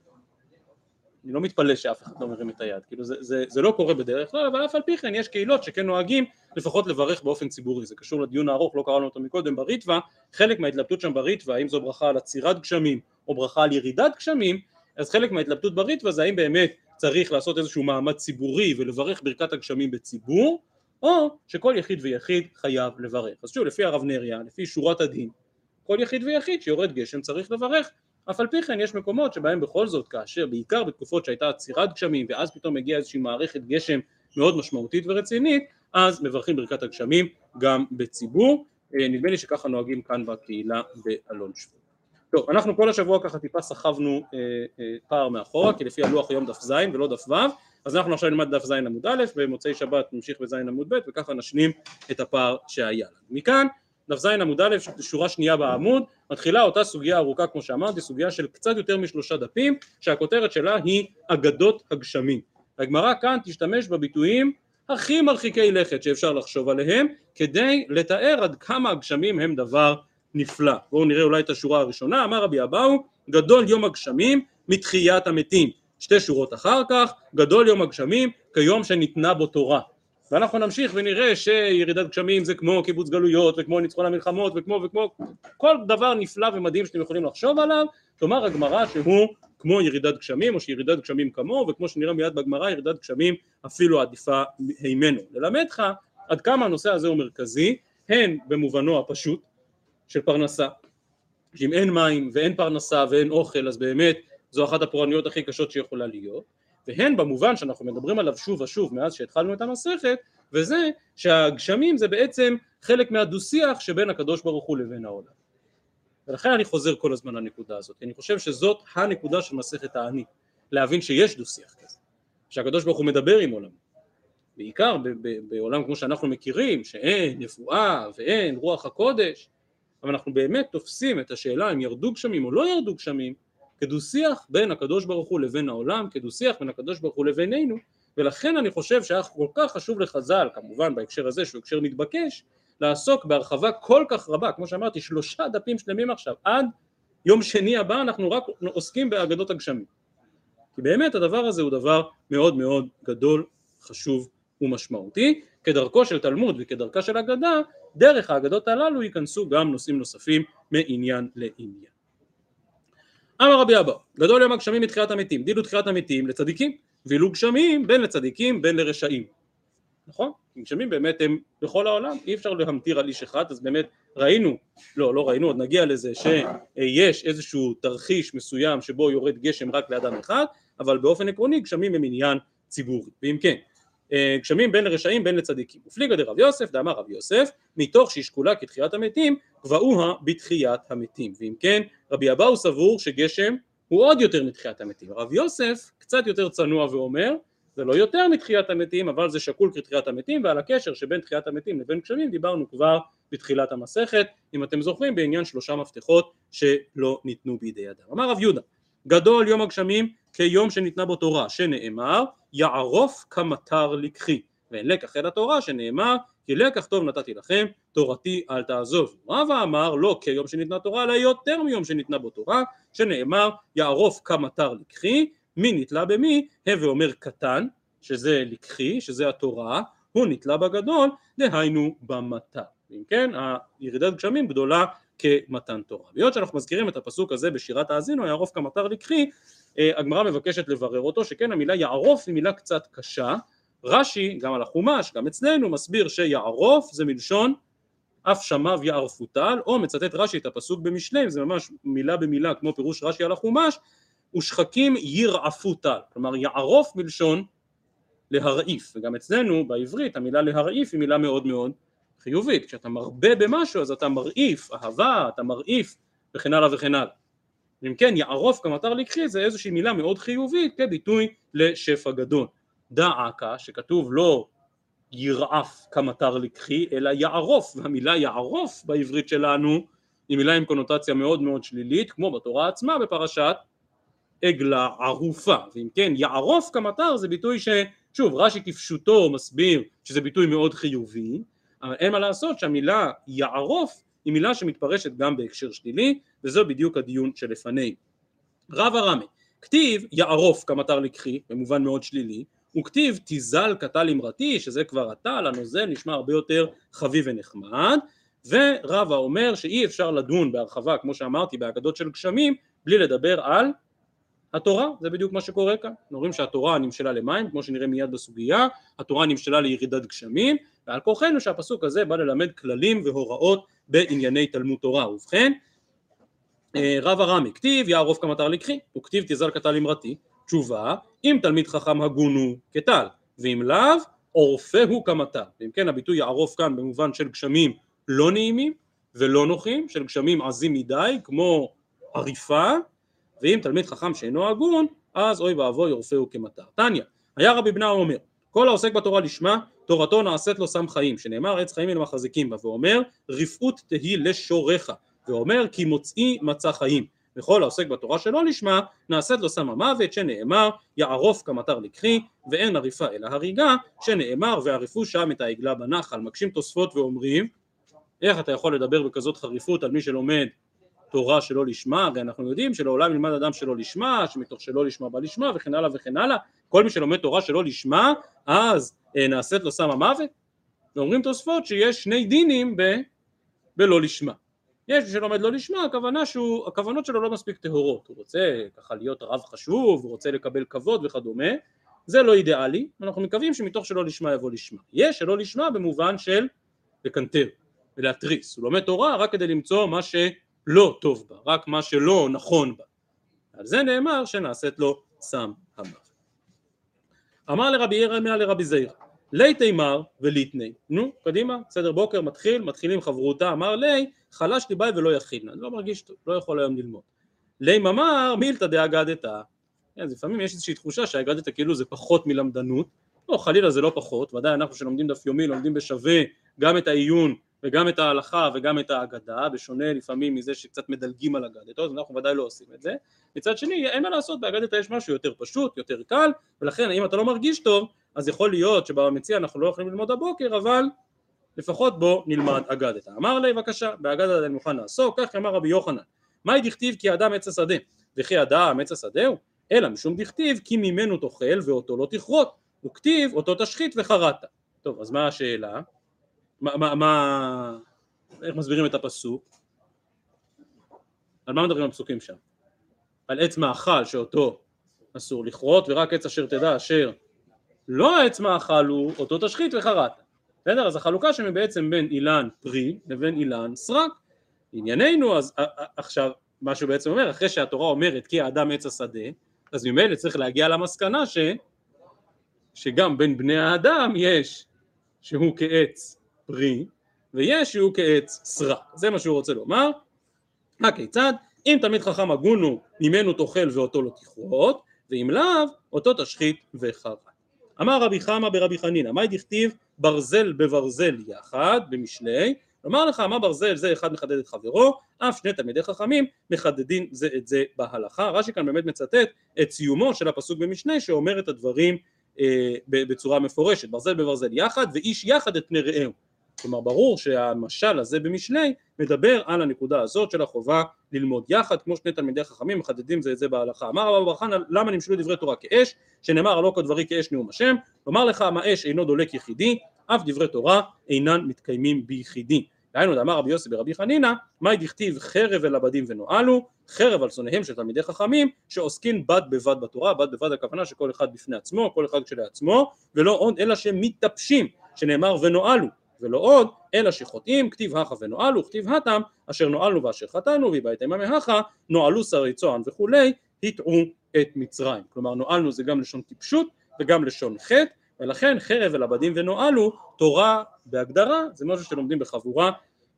אני לא מתפלא שאף אחד לא מרים את היד, כאילו זה לא קורה בדרך כלל, אבל אף על פי כן יש קהילות שכן נוהגים לפחות לברך באופן ציבורי. זה קשור לדיון הארוך, לא קראנו אותו מקודם בריטווה, חלק מההתלבטות שם בריטווה, האם זו ברכה על עצירת גשמים או ברכה על ירידת גשמים, אז חלק מההתלבטות בריטווה זה האם באמת צריך לעשות איזשהו מעמד ציבורי ולברך ברכת הגשמים בציבור, או שכל יחיד ויחיד חייב לברך. אז שוב, לפי הרב נריה, לפי שורת הדין, כל יחיד ויחיד שיורד גשם צריך לברך. אף על פי כן יש מקומות שבהם בכל זאת, כאשר בעיקר בתקופות שהייתה עצירת גשמים ואז פתאום הגיעה איזושהי מערכת גשם מאוד משמעותית ורצינית, אז מברכים ברכת הגשמים גם בציבור. נדמה לי שככה נוהגים כאן בקהילה באלון שבות. טוב, אנחנו כל השבוע ככה טיפה סחבנו פער מאחורה, כי לפי הלוח היום דף ז' ולא דף ו', אז אנחנו עכשיו נלמד דף ז' עמוד א', במוצאי שבת נמשיך בז' עמוד ב', וככה נשלים את הפער שהיה לנו. מכאן דף ז' עמוד א', שורה שנייה בעמוד, מתחילה אותה סוגיה ארוכה כמו שאמרתי, סוגיה של קצת יותר מ3 דפים, שהכותרת שלה היא אגדות הגשמים. הגמרא כאן תשתמש בביטויים הכי מרחיקי לכת שאפשר לחשוב עליהם, כדי לתאר עד כמה הגשמים הם דבר נפלא. בואו נראה אולי את השורה הראשונה. אמר רבי אבאו, גדול יום הגשמים מתחיית המתים. 2 שורות אחר כך, גדול יום הגשמים כיום שניתנה בו תורה. ואנחנו נמשיך ונראה שירידת גשמים זה כמו קיבוץ גלויות וכמו ניצחון המלחמות וכמו כל דבר נפלא ומדהים שאתם יכולים לחשוב עליו. תאמר הגמרא שהוא כמו ירידת גשמים, או שירידת גשמים כמוהו, וכמו שנראה מיד בגמרא ירידת גשמים אפילו עדיפה הימנו. ללמדך עד כמה הנושא הזה הוא מרכזי, הן במובנו הפשוט של פרנסה, שאם אין מים ואין פרנסה ואין אוכל, אז באמת זו אחת הפורענויות הכי קשות שיכולה להיות, והן במובן שאנחנו מדברים עליו שוב ושוב מאז שהתחלנו את המסכת, וזה שהגשמים זה בעצם חלק מהדו-שיח שבין הקדוש ברוך הוא לבין העולם. ולכן אני חוזר כל הזמן לנקודה הזאת, אני חושב שזאת הנקודה של מסכת תענית, להבין שיש דו-שיח כזה, שהקדוש ברוך הוא מדבר עם עולם, בעיקר בעולם כמו שאנחנו מכירים, שאין נבואה ואין רוח הקודש, אבל אנחנו באמת תופסים את השאלה אם ירדו גשמים או לא ירדו גשמים, כדו-שיח בין הקדוש ברוך הוא לבין העולם, כדו-שיח בין הקדוש ברוך הוא לבינינו, ולכן אני חושב שהיה כל כך חשוב לחז"ל, כמובן בהקשר הזה שהוא הקשר מתבקש, לעסוק בהרחבה כל כך רבה, כמו שאמרתי 3 דפים שלמים עכשיו, עד יום שני הבא אנחנו רק עוסקים באגדות הגשמים, כי באמת הדבר הזה הוא דבר מאוד מאוד גדול, חשוב ומשמעותי. כדרכו של תלמוד וכדרכה של אגדה, דרך האגדות הללו ייכנסו גם נושאים נוספים מעניין לעניין. אמר רבי אבאו, גדול יום הגשמים מתחיית המתים, דילו תחיית המתים לצדיקים, ואילו גשמים בין לצדיקים בין לרשעים. נכון? גשמים באמת הם בכל העולם, אי אפשר להמטיר על איש אחד, אז באמת ראינו, לא ראינו, עוד נגיע לזה שיש איזשהו תרחיש מסוים שבו יורד גשם רק לאדם אחד, אבל באופן עקרוני גשמים הם עניין ציבורי. ואם כן, גשמים בין לרשעים בין לצדיקים. ופליגא דרב יוסף, דאמר רב יוסף, מתוך שהשקולה כתחיית המתים, קבעוה בתחיית המתים. ואם כן, רבי אבאו סבור שגשם הוא עוד יותר מתחיית המתים. רב יוסף קצת יותר צנוע ואומר, זה לא יותר מתחיית המתים, אבל זה שקול כתחיית המתים, ועל הקשר שבין תחיית המתים לבין גשמים דיברנו כבר בתחילת המסכת, אם אתם זוכרים, בעניין 3 מפתחות שלא ניתנו בידי אדם. אמר רב יהודה, גדול יום הגשמים כיום שניתנה בו תורה, שנאמר יערוף כמטר לקחי, ואין לקח אל התורה, שנאמר כי לקח טוב נתתי לכם, תורתי אל תעזוב. רבא אמר לא כיום שניתנה תורה, אלא יותר מיום שניתנה בו תורה, שנאמר יערוף כמטר לקחי, מי נתלה במי? הווה אומר קטן, שזה לקחי, שזה התורה, הוא נתלה בגדול, דהיינו במטר. אם כן, הירידת גשמים גדולה כמתן תורה. והיות שאנחנו מזכירים את הפסוק הזה בשירת האזינו, יערוף כמטר לקחי, הגמרא מבקשת לברר אותו, שכן המילה יערוף היא מילה קצת קשה. רש"י, גם על החומש, גם אצלנו, מסביר שיערוף זה מלשון אף שמיו יערפותל, או מצטט רש"י את הפסוק במשלי, זה ממש מילה במילה כמו פירוש רש"י על החומש, ושחקים ירעפותל, כלומר יערוף מלשון להרעיף, וגם אצלנו בעברית המילה להרעיף היא מילה מאוד מאוד חיובית, כשאתה מרבה במשהו אז אתה מרעיף, אהבה, אתה מרעיף וכן הלאה וכן הלאה. אם כן, יערוף כמטר לקחי זה איזושהי מילה מאוד חיובית כביטוי לשפע גדול. דא עקא שכתוב לא ירעף כמטר לקחי אלא יערוף, והמילה יערוף בעברית שלנו היא מילה עם קונוטציה מאוד מאוד שלילית, כמו בתורה עצמה בפרשת עגלה ערופה. ואם כן, יערוף כמטר זה ביטוי ששוב רש"י כפשוטו מסביר שזה ביטוי מאוד חיובי, אבל אין מה לעשות שהמילה יערוף היא מילה שמתפרשת גם בהקשר שלילי, וזו בדיוק הדיון שלפני. רב הרמי, כתיב יערוף כמטר לקחי במובן מאוד שלילי, וכתיב תיזל קטל אמרתי, שזה כבר הטל, הנוזל נשמע הרבה יותר חביב ונחמד, ורבא אומר שאי אפשר לדון בהרחבה כמו שאמרתי בהגדות של גשמים בלי לדבר על התורה. זה בדיוק מה שקורה כאן, אומרים שהתורה נמשלה למים כמו שנראה מיד בסוגיה, התורה נמשלה לירידת גשמים, ועל כוחנו שהפסוק הזה בא ללמד כללים והוראות בענייני תלמוד תורה. ובכן רב הרמי, כתיב יערוף כמטר לקחי וכתיב תיזל קטל אמרתי, תשובה אם תלמיד חכם הגון הוא כטל ואם לאו עורפהו כמטר. ואם כן הביטוי יערוף כאן במובן של גשמים לא נעימים ולא נוחים, של גשמים עזים מדי כמו עריפה, ואם תלמיד חכם שאינו הגון אז אוי ואבוי עורפהו כמטר. תניא, היה רבי בנאו אומר כל העוסק בתורה לשמה תורתו נעשית לו סם חיים, שנאמר עץ חיים אלה מחזיקים בה, ואומר רפאות תהי לשורך, ואומר כי מוצאי מצא חיים, וכל העוסק בתורה שלא לשמה נעשית לו סם המוות, שנאמר יערוף כמטר לקחי ואין עריפה אלא הריגה, שנאמר וערפו שם את העגלה בנחל. מקשים תוספות ואומרים איך אתה יכול לדבר בכזאת חריפות על מי שלומד תורה שלא לשמה, הרי אנחנו יודעים שלעולם ילמד אדם שלא לשמה, שמתוך שלא לשמה בא לשמה וכן הלאה וכן הלאה, כל מי שלומד תורה שלא לשמה אז נעשית לו סם המוות. ואומרים תוספות שיש שני דינים בלא לשמה. יש מי שלומד לא לשמה, הכוונות שלו לא מספיק טהורות, הוא רוצה ככה להיות רב חשוב, הוא רוצה לקבל כבוד וכדומה, זה לא אידיאלי, אנחנו מקווים שמתוך שלא לשמה יבוא לשמה. יש שלא לשמה במובן של לקנטר ולהתריס, הוא לומד תורה רק כדי למצוא מה שלא טוב בה, רק מה שלא נכון בה, על זה נאמר שנעשית לו סם המוות. אמר לרבי ירמיה לרבי זעירא לי תימר וליתני, נו קדימה, סדר בוקר מתחילים חברותה, אמר לי חלש ליבי ולא יכילנה, אני לא מרגיש טוב, לא יכול היום ללמוד. לי ממר מילתא דאגדתא, אז לפעמים יש איזושהי תחושה שהאגדתא כאילו זה פחות מלמדנות, לא חלילה זה לא פחות, ודאי אנחנו שלומדים דף יומי לומדים בשווה גם את העיון וגם את ההלכה וגם את ההגדה, בשונה לפעמים מזה שקצת מדלגים על אגדתא, אז אנחנו ודאי לא עושים את זה. מצד שני אין מה לעשות, באגדתא יש משהו יותר פשוט, יותר קל, ולכן אם אתה לא מרגיש טוב אז יכול להיות שבמציע אנחנו לא יכולים ללמוד הבוקר, אבל לפחות בוא נלמד אגדתא. אמר לי בבקשה, באגדתא אני מוכן לעסוק, כך אמר רבי יוחנן, מהי דכתיב כי האדם עץ השדה, וכי האדם עץ השדה הוא? אלא משום דכתיב כי ממנו תאכל ואותו לא תכרות, וכתיב אותו תשחית וחרטת. טוב, אז מה השאלה? איך מסבירים את הפסוק? על מה מדברים הפסוקים שם? על עץ מאכל שאותו אסור לכרות, ורק עץ אשר תדע אשר לא עץ מאכל הוא אותו תשחית וחרטת. בסדר? אז החלוקה שם היא בעצם בין אילן פרי לבין אילן סרק. ענייננו, אז עכשיו מה שהוא בעצם אומר, אחרי שהתורה אומרת כי האדם עץ השדה, אז ממילא צריך להגיע למסקנה שגם בין בני האדם יש שהוא כעץ פרי ויש שהוא כעץ סרק. זה מה שהוא רוצה לומר. הכיצד? אם תלמיד חכם הגון הוא ממנו תאכל ואותו לא תכרות, ואם לאו אותו תשחית וחרט. אמר רבי חמא ברבי חנינא, מהי דכתיב ברזל בברזל יחד במשלי, לומר לך מה ברזל זה אחד מחדד את חברו, אף שני תלמידי חכמים מחדדים זה את זה בהלכה. רש"י כאן באמת מצטט את סיומו של הפסוק במשנה שאומר את הדברים בצורה מפורשת, ברזל בברזל יחד ואיש יחד את פני רעהו. כלומר ברור שהמשל הזה במשלי מדבר על הנקודה הזאת של החובה ללמוד יחד כמו שני תלמידי חכמים מחדדים זה את זה בהלכה. אמר רבא בר חנא למה נמשלו דברי תורה כאש, שנאמר הלא כל דברי כאש נאום השם, לומר לך מה אש אינו דולק יחידי, אף דברי תורה אינן מתקיימים ביחידי. דהיינו דאמר רבי יוסי ברבי חנינא מאי דכתיב חרב אל עבדים ונועלו, חרב על שונאיהם של תלמידי חכמים שעוסקים בד בבד בתורה. בד בבד הכוונה שכל אחד בפני עצמו, כל אחד כשלעצמו, ולא עוד אלא שמתטפשים, שנאמר ונועלו, ולא עוד אלא שחוטאים, כתיב הכה ונועלו, כתיב התם אשר נועלנו ואשר חטאנו, והבאתם מהכה נועלו שרי צוען וכולי, הטעו את מצרים. כלומר נועלנו זה גם לשון טיפשות וגם לשון חטא, ולכן חרב אל עבדים ונועלו, תורה בהגדרה זה משהו שלומדים בחבורה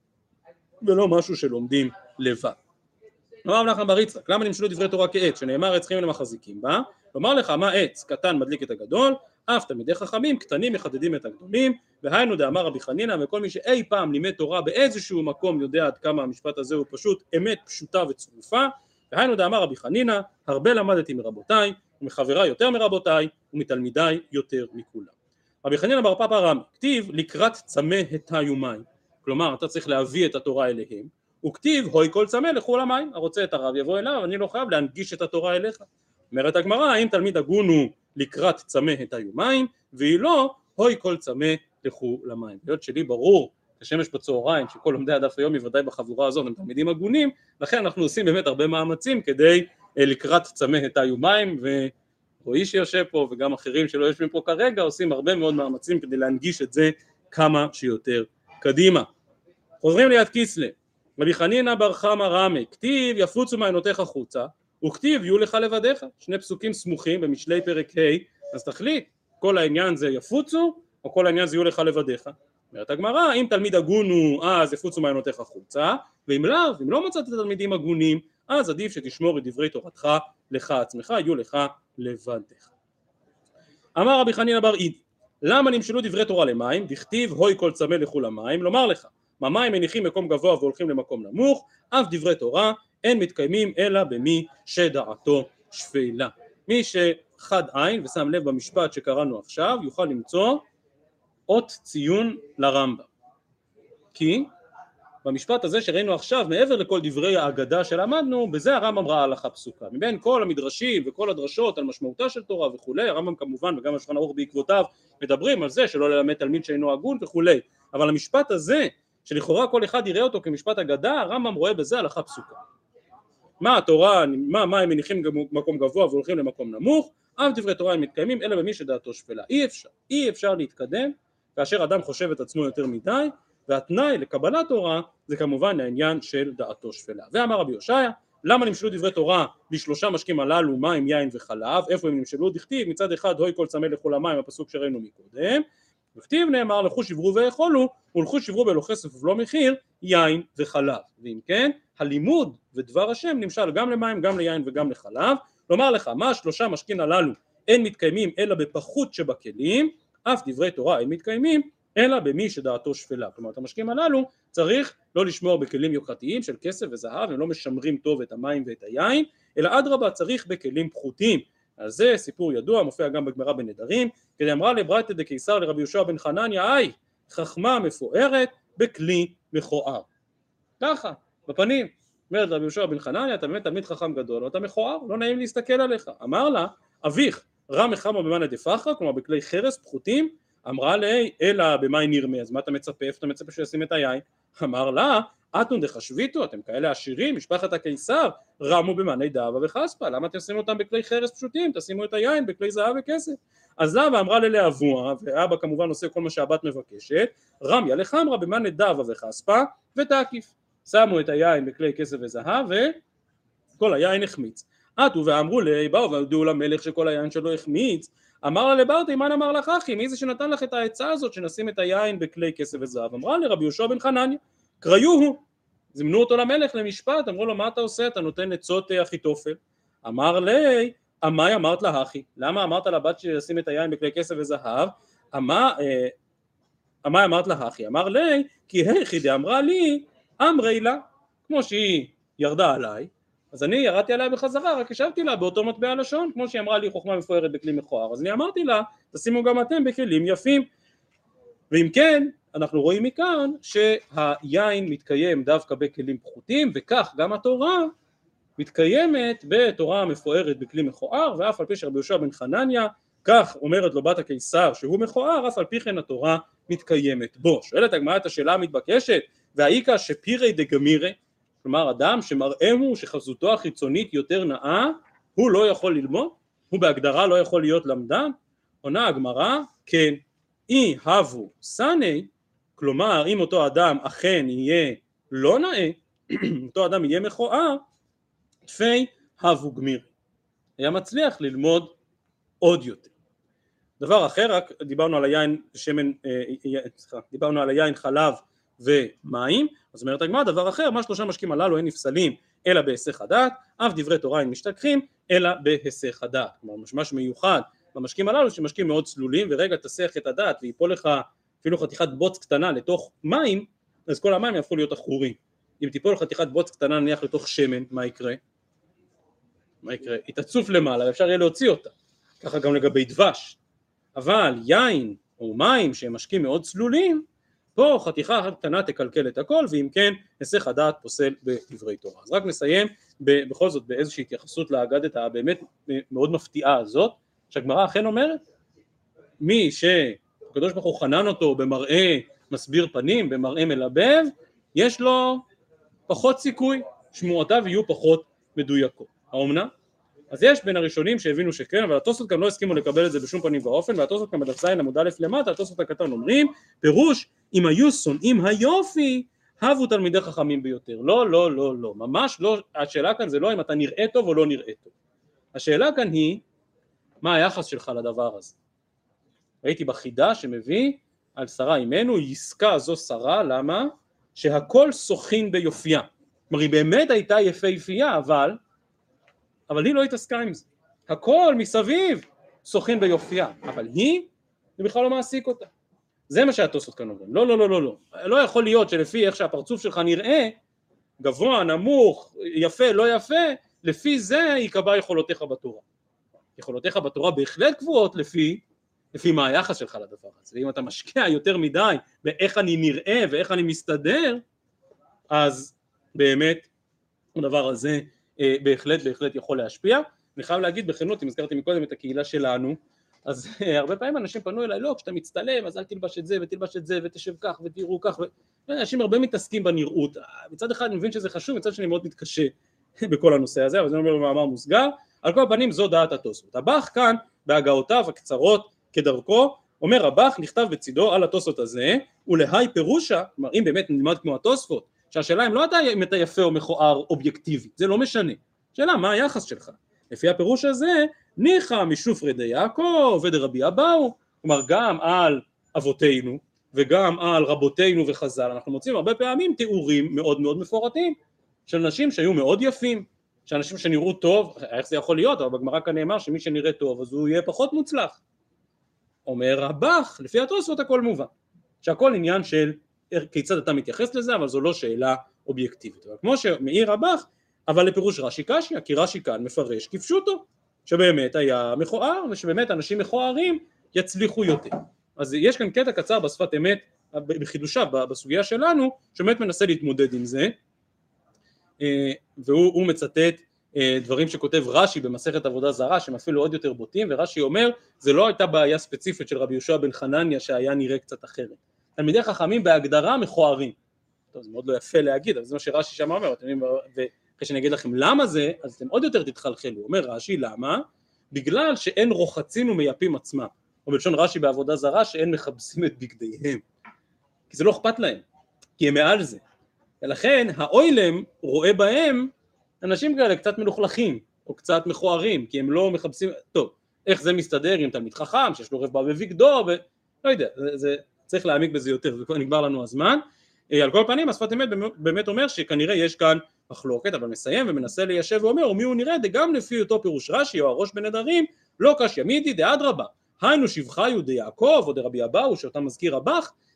ולא משהו שלומדים לבד. אמר לך בר יצחק למה נמשלו דברי תורה כעץ, שנאמר עץ חיים למחזיקים בה, לומר לך מה עץ קטן מדליק את הגדול, אף תלמידי חכמים קטנים מחדדים את הגדולים, והיינו דאמר רבי חנינא, וכל מי שאי פעם לימד תורה באיזשהו מקום יודע עד כמה המשפט הזה הוא פשוט אמת פשוטה וצרופה. והיינו דאמר רבי חנינא הרבה למדתי מרבותיי ומחבריי יותר מרבותיי ומתלמידיי יותר מכולם. רבי חנינא בר פפא רמי כתיב לקראת צמא התיו מים, כלומר אתה צריך להביא את התורה אליהם, וכתיב הוי כל צמא לכו למים, הרוצה את הרב יבוא אליו, אני לא חייב להנגיש את התורה אליך. אומרת הגמרא האם תלמיד הגון הוא לקראת צמא התיו מים, והיא לא הוי כל צמא לכו למים. היות שלי ברור כשמש בצהריים שכל לומדי הדף היום בוודאי בחבורה הזאת הם תלמידים הגונים, לכן אנחנו עושים באמת הרבה מאמצים כדי לקראת צמא התיו מים, ורועי שיושב פה וגם אחרים שלא יושבים פה כרגע עושים הרבה מאוד מאמצים כדי להנגיש את זה כמה שיותר קדימה. חוזרים ליד כיסלו, רבי חנינא בר חמא רמי כתיב יפוצו מעיינותיך חוצה, וכתיב יהיו לך לבדיך, שני פסוקים סמוכים במשלי פרק ה', אז תחליט כל העניין זה יפוצו או כל העניין זה יהיו לך לבדיך. אומרת הגמרא אם תלמיד הגון הוא אז יפוצו מעיינותיך חוצה, ואם לאו, אם לא מצאת את התלמידים הגונים אז עדיף שתשמור את דברי תורתך לך עצמך, יהיו לך לבדיך. אמר רבי חנינא בר אידי למה נמשלו דברי תורה למים, דכתיב הוי כל צמא לכו למים, לומר לך מה מים מניחים מקום גבוה והולכים למקום נמוך, אף דברי תורה אין מתקיימים אלא במי שדעתו שפלה. מי שחד עין ושם לב במשפט שקראנו עכשיו יוכל למצוא אות ציון לרמב"ם, כי במשפט הזה שראינו עכשיו מעבר לכל דברי האגדה שלמדנו בזה הרמב"ם ראה הלכה פסוקה. מבין כל המדרשים וכל הדרשות על משמעותה של תורה וכולי, הרמב"ם כמובן וגם השולחן ערוך בעקבותיו מדברים על זה שלא ללמד תלמיד שאינו הגון וכולי, אבל המשפט הזה שלכאורה כל אחד יראה אותו כמשפט אגדה, הרמב"ם רואה בזה הלכה פסוקה. מה התורה, מה הם מניחים במקום גבוה והולכים למקום נמוך, אף דברי תורה הם מתקיימים אלא במי שדעתו שפלה. אי אפשר להתקדם כאשר אדם חושב את עצמו יותר מדי, והתנאי לקבלת תורה זה כמובן העניין של דעתו שפלה. ואמר רבי הושעיה למה נמשלו דברי תורה לשלושה משקים הללו מים יין וחלב, איפה הם נמשלו? דכתיב מצד אחד הוי כל צמא לכו למים, הפסוק שראינו מקודם, וכתיב נאמר לכו שברו ואכולו, ולכו שברו בלא כסף ובלא מחיר יין וחלב. ואם כן הלימוד ודבר השם נמשל גם למים גם ליין וגם לחלב. לומר לך מה שלושה משקין הללו אין מתקיימים אלא בפחות שבכלים, אף דברי תורה אין מתקיימים אלא במי שדעתו שפלה. כלומר את המשקים הללו צריך לא לשמור בכלים יוקרתיים של כסף וזהב, הם לא משמרים טוב את המים ואת היין, אלא אדרבה צריך בכלים פחותים. על זה סיפור ידוע מופיע גם בגמרא בנדרים, כי אמרה לברייתא דקיסר לרבי יהושע בן חנניה אי חכמה מפוארת בכלי מכוער. ככה בפנים אומרת רבי יהושע בן חנניה אתה באמת תלמיד חכם גדול ואתה מכוער, לא נעים להסתכל עליך. אמר לה אביך רע מחמה במאנה דפחרא, כלומר בכלי חרס פחותים. אמרה לי אלא במאי נרמה, אז מה אתה מצפה? איפה אתה מצפה שישים את היין? אמר לה אתון דחשביתו, אתם כאלה עשירים משפחת הקיסר, רמו במאני דאבה וחספה, למה אתם שימו אותם בכלי חרס פשוטים? תשימו את היין בכלי זהב וכסף. אז למה? אמרה ללאבוה, ואבא כמובן עושה כל מה שהבת מבקשת, רמיה לחמרה במאני דאבה וחספה ותקיף, שמו את היין בכלי כסף וזהב וכל היין החמיץ. עטו ואמרו לי, באו והודיעו למלך שכל היין שלו החמיץ. אמר לה לברתא מן אמר לך אחי, מי זה שנתן לך את העצה הזאת שנשים את היין בכלי כסף וזהב? אמרה לרבי יהושע בן חנניה קריוהו, זימנו אותו למלך למשפט, אמרו לו מה אתה עושה? אתה נותן עצות אחיתופל. אמר לי אמי אמרת לה אחי, למה אמרת לבת שישים את היין בכלי כסף וזהב? מה אמרת לה אחי? אמר לי, כי היכי דאמרה לי, אמרי לה, כמו שהיא ירדה עליי, אז אני ירדתי עליה בחזרה, רק השבתי לה באותו מטבע לשון, כמו שהיא אמרה לי חוכמה מפוארת בכלי מכוער, אז אני אמרתי לה, תשימו גם אתם בכלים יפים. ואם כן, אנחנו רואים מכאן שהיין מתקיים דווקא בכלים פחותים, וכך גם התורה מתקיימת בתורה מפוארת בכלי מכוער, ואף על פי שרבי יהושע בן חנניה, כך אומרת לו בת הקיסר שהוא מכוער, אף על פי כן התורה מתקיימת בו. שואלת הגמרא את השאלה המתבקשת, והאיכא שפירי דגמירי, כלומר אדם שמראהו שחזותו החיצונית יותר נאה, הוא לא יכול ללמוד? הוא בהגדרה לא יכול להיות למדן? עונה הגמרא, כן, אי הבו סני, כלומר אם אותו אדם אכן יהיה לא נאה, אותו אדם יהיה מכוער, תפי הבו גמירי, היה מצליח ללמוד עוד יותר. דבר אחר, רק דיברנו על היין שמן, דיברנו על היין חלב ומים, אז אומרת הגמרא, דבר אחר, מה שלושה משקים הללו אין נפסלים אלא בהיסח הדעת, אף דברי תורה אין משתכחים אלא בהיסח הדעת. כלומר משהו מיוחד במשקים הללו שמשקים מאוד צלולים, ורגע תסח את הדעת ויפול לך אפילו חתיכת בוץ קטנה לתוך מים, אז כל המים יהפכו להיות עכורים. אם תיפול חתיכת בוץ קטנה נניח לתוך שמן, מה יקרה? מה יקרה? היא תצוף למעלה ואפשר יהיה להוציא אותה. ככה גם לגבי דבש. אבל יין או מים שהם משקים מאוד צלולים, פה חתיכה קטנה תקלקל את הכל, ואם כן היסח הדעת פוסל בדברי תורה. אז רק נסיים בכל זאת באיזושהי התייחסות לאגדת הבאמת מאוד מפתיעה הזאת, שהגמרא אכן אומרת, מי שהקדוש ברוך הוא חנן אותו במראה מסביר פנים, במראה מלבב, יש לו פחות סיכוי, שמועותיו יהיו פחות מדויקות. האומנם? אז יש בין הראשונים שהבינו שכן, אבל התוספות גם לא הסכימו לקבל את זה בשום פנים ואופן, והתוספות גם בדף ז עמוד א' למטה, התוספות הקטן אומרים, פירוש, אם היו שונאים היופי, הבו תלמידי חכמים ביותר. לא, לא, לא, לא, ממש לא, השאלה כאן זה לא אם אתה נראה טוב או לא נראה טוב. השאלה כאן היא, מה היחס שלך לדבר הזה? ראיתי בחידה שמביא על שרה אימנו, יסקה זו שרה, למה? שהכל שוכין ביופייה. כלומר, היא באמת הייתה יפהפייה, אבל היא לא התעסקה עם זה. הכל מסביב שוכין ביופייה, אבל היא בכלל לא מעסיק אותה. זה מה שהתוספות כאן אומרים. לא, לא, לא, לא, לא. לא יכול להיות שלפי איך שהפרצוף שלך נראה, גבוה, נמוך, יפה, לא יפה, לפי זה יקבע יכולותיך בתורה. יכולותיך בתורה בהחלט קבועות לפי מה היחס שלך לדבר הזה. ואם אתה משקיע יותר מדי באיך אני נראה ואיך אני מסתדר, אז באמת הדבר הזה בהחלט יכול להשפיע. אני חייב להגיד בכנות, אם הזכרתי מקודם את הקהילה שלנו, אז הרבה פעמים אנשים פנו אליי, לא, כשאתה מצטלם אז אל תלבש את זה ותלבש את זה ותשב כך ותראו כך, אנשים הרבה מתעסקים בנראות. מצד אחד אני מבין שזה חשוב, מצד שני מאוד מתקשה בכל הנושא הזה, אבל זה אומר במאמר מוסגר. על כל פנים זו דעת התוספות. הבח כאן בהגהותיו הקצרות כדרכו, אומר הבח נכתב בצידו על התוספות הזה, ולהי פירושה, כלומר אם באמת נלמד כמו התוספות, שהשאלה אם אתה יפה או מכוער אובייקטיבי, זה לא משנה. שאלה מה היחס שלך? לפי הפירוש הזה, ניחא משופרי דיעקב ודרבי אבאו, כלומר גם על אבותינו וגם על רבותינו וחז"ל, אנחנו מוצאים הרבה פעמים תיאורים מאוד מאוד מפורטים של נשים שהיו מאוד יפים, שאנשים שנראו טוב, איך זה יכול להיות? אבל בגמרא כאן נאמר שמי שנראה טוב אז הוא יהיה פחות מוצלח. אומר הבח, לפי התוספות הכל מובן, שהכל עניין של כיצד אתה מתייחס לזה, אבל זו לא שאלה אובייקטיבית. כמו שמעיר הבח, אבל לפירוש רש"י קשיא, כי רש"י כאן מפרש כפשוטו, שבאמת היה מכוער, ושבאמת אנשים מכוערים יצליחו יותר. אז יש כאן קטע קצר בשפת אמת, בחידושיו, בסוגיה שלנו, שבאמת מנסה להתמודד עם זה, והוא מצטט דברים שכותב רש"י במסכת עבודה זרה, שהם אפילו עוד יותר בוטים, ורש"י אומר, זה לא הייתה בעיה ספציפית של רבי יהושע בן חנניה, שהיה נראה קצת אחרת. תלמידי חכמים בהגדרה מכוערים. טוב, זה מאוד לא יפה להגיד, אבל זה מה שרש"י שם אומר, אחרי שאני אגיד לכם למה זה, אז אתם עוד יותר תתחלחלו. אומר רש"י, למה? בגלל שאין רוחצים ומייפים עצמם, או בלשון רש"י בעבודה זרה, שאין מכבסים את בגדיהם. כי זה לא אכפת להם, כי הם מעל זה. ולכן האוילם רואה בהם אנשים כאלה קצת מלוכלכים, או קצת מכוערים, כי הם לא מכבסים, טוב, איך זה מסתדר עם תלמיד חכם, שיש לו רבע בבגדו, לא יודע, זה צריך להעמיק בזה יותר, וכבר נגמר לנו הזמן. על כל פנים, השפת אמת באמת אומר שכנראה יש כאן מחלוקת, אבל מסיים ומנסה ליישב ואומר, ומי הוא נראה, דגם לפי אותו פירוש רש"י, או הראש בנדרים, לא קשיא מידי דאדרבא, היינו שבחיו דיעקב, או דרבי אבאו, שאותם מזכיר הבח,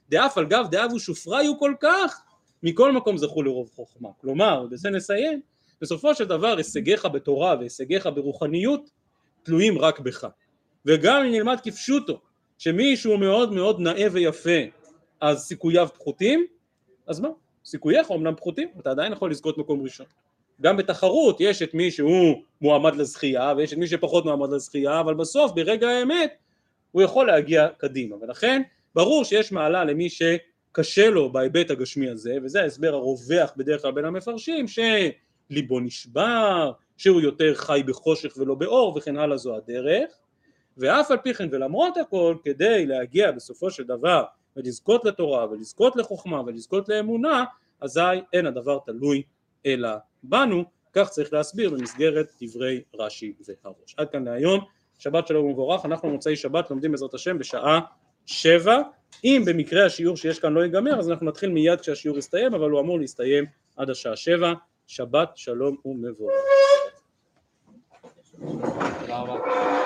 דאף על גב דאבו שופריו כל כך, מכל מקום זכו לרוב חוכמה. כלומר, בזה נסיים, בסופו של דבר הישגיך בתורה והישגיך ברוחניות תלויים רק בך. וגם אם נלמד כפשוטו, שמישהו מאוד מאוד נאה ויפה, אז סיכוייו פחותים, אז מה? סיכוייך אומנם פחותים, אתה עדיין יכול לזכות מקום ראשון. גם בתחרות יש את מי שהוא מועמד לזכייה, ויש את מי שפחות מועמד לזכייה, אבל בסוף ברגע האמת הוא יכול להגיע קדימה. ולכן ברור שיש מעלה למי שקשה לו בהיבט הגשמי הזה, וזה ההסבר הרווח בדרך כלל בין המפרשים, שליבו נשבר, שהוא יותר חי בחושך ולא באור, וכן הלאה זו הדרך. ואף על פי כן ולמרות הכל, כדי להגיע בסופו של דבר ולזכות לתורה ולזכות לחוכמה ולזכות לאמונה, אזי אין הדבר תלוי אלא בנו. כך צריך להסביר במסגרת דברי רש"י והראש. עד כאן להיום, שבת שלום ומבורך. אנחנו מוצאי שבת לומדים בעזרת השם בשעה 7. אם במקרה השיעור שיש כאן לא ייגמר, אז אנחנו נתחיל מיד כשהשיעור יסתיים, אבל הוא אמור להסתיים עד השעה 7. שבת שלום ומבורך. תודה רבה.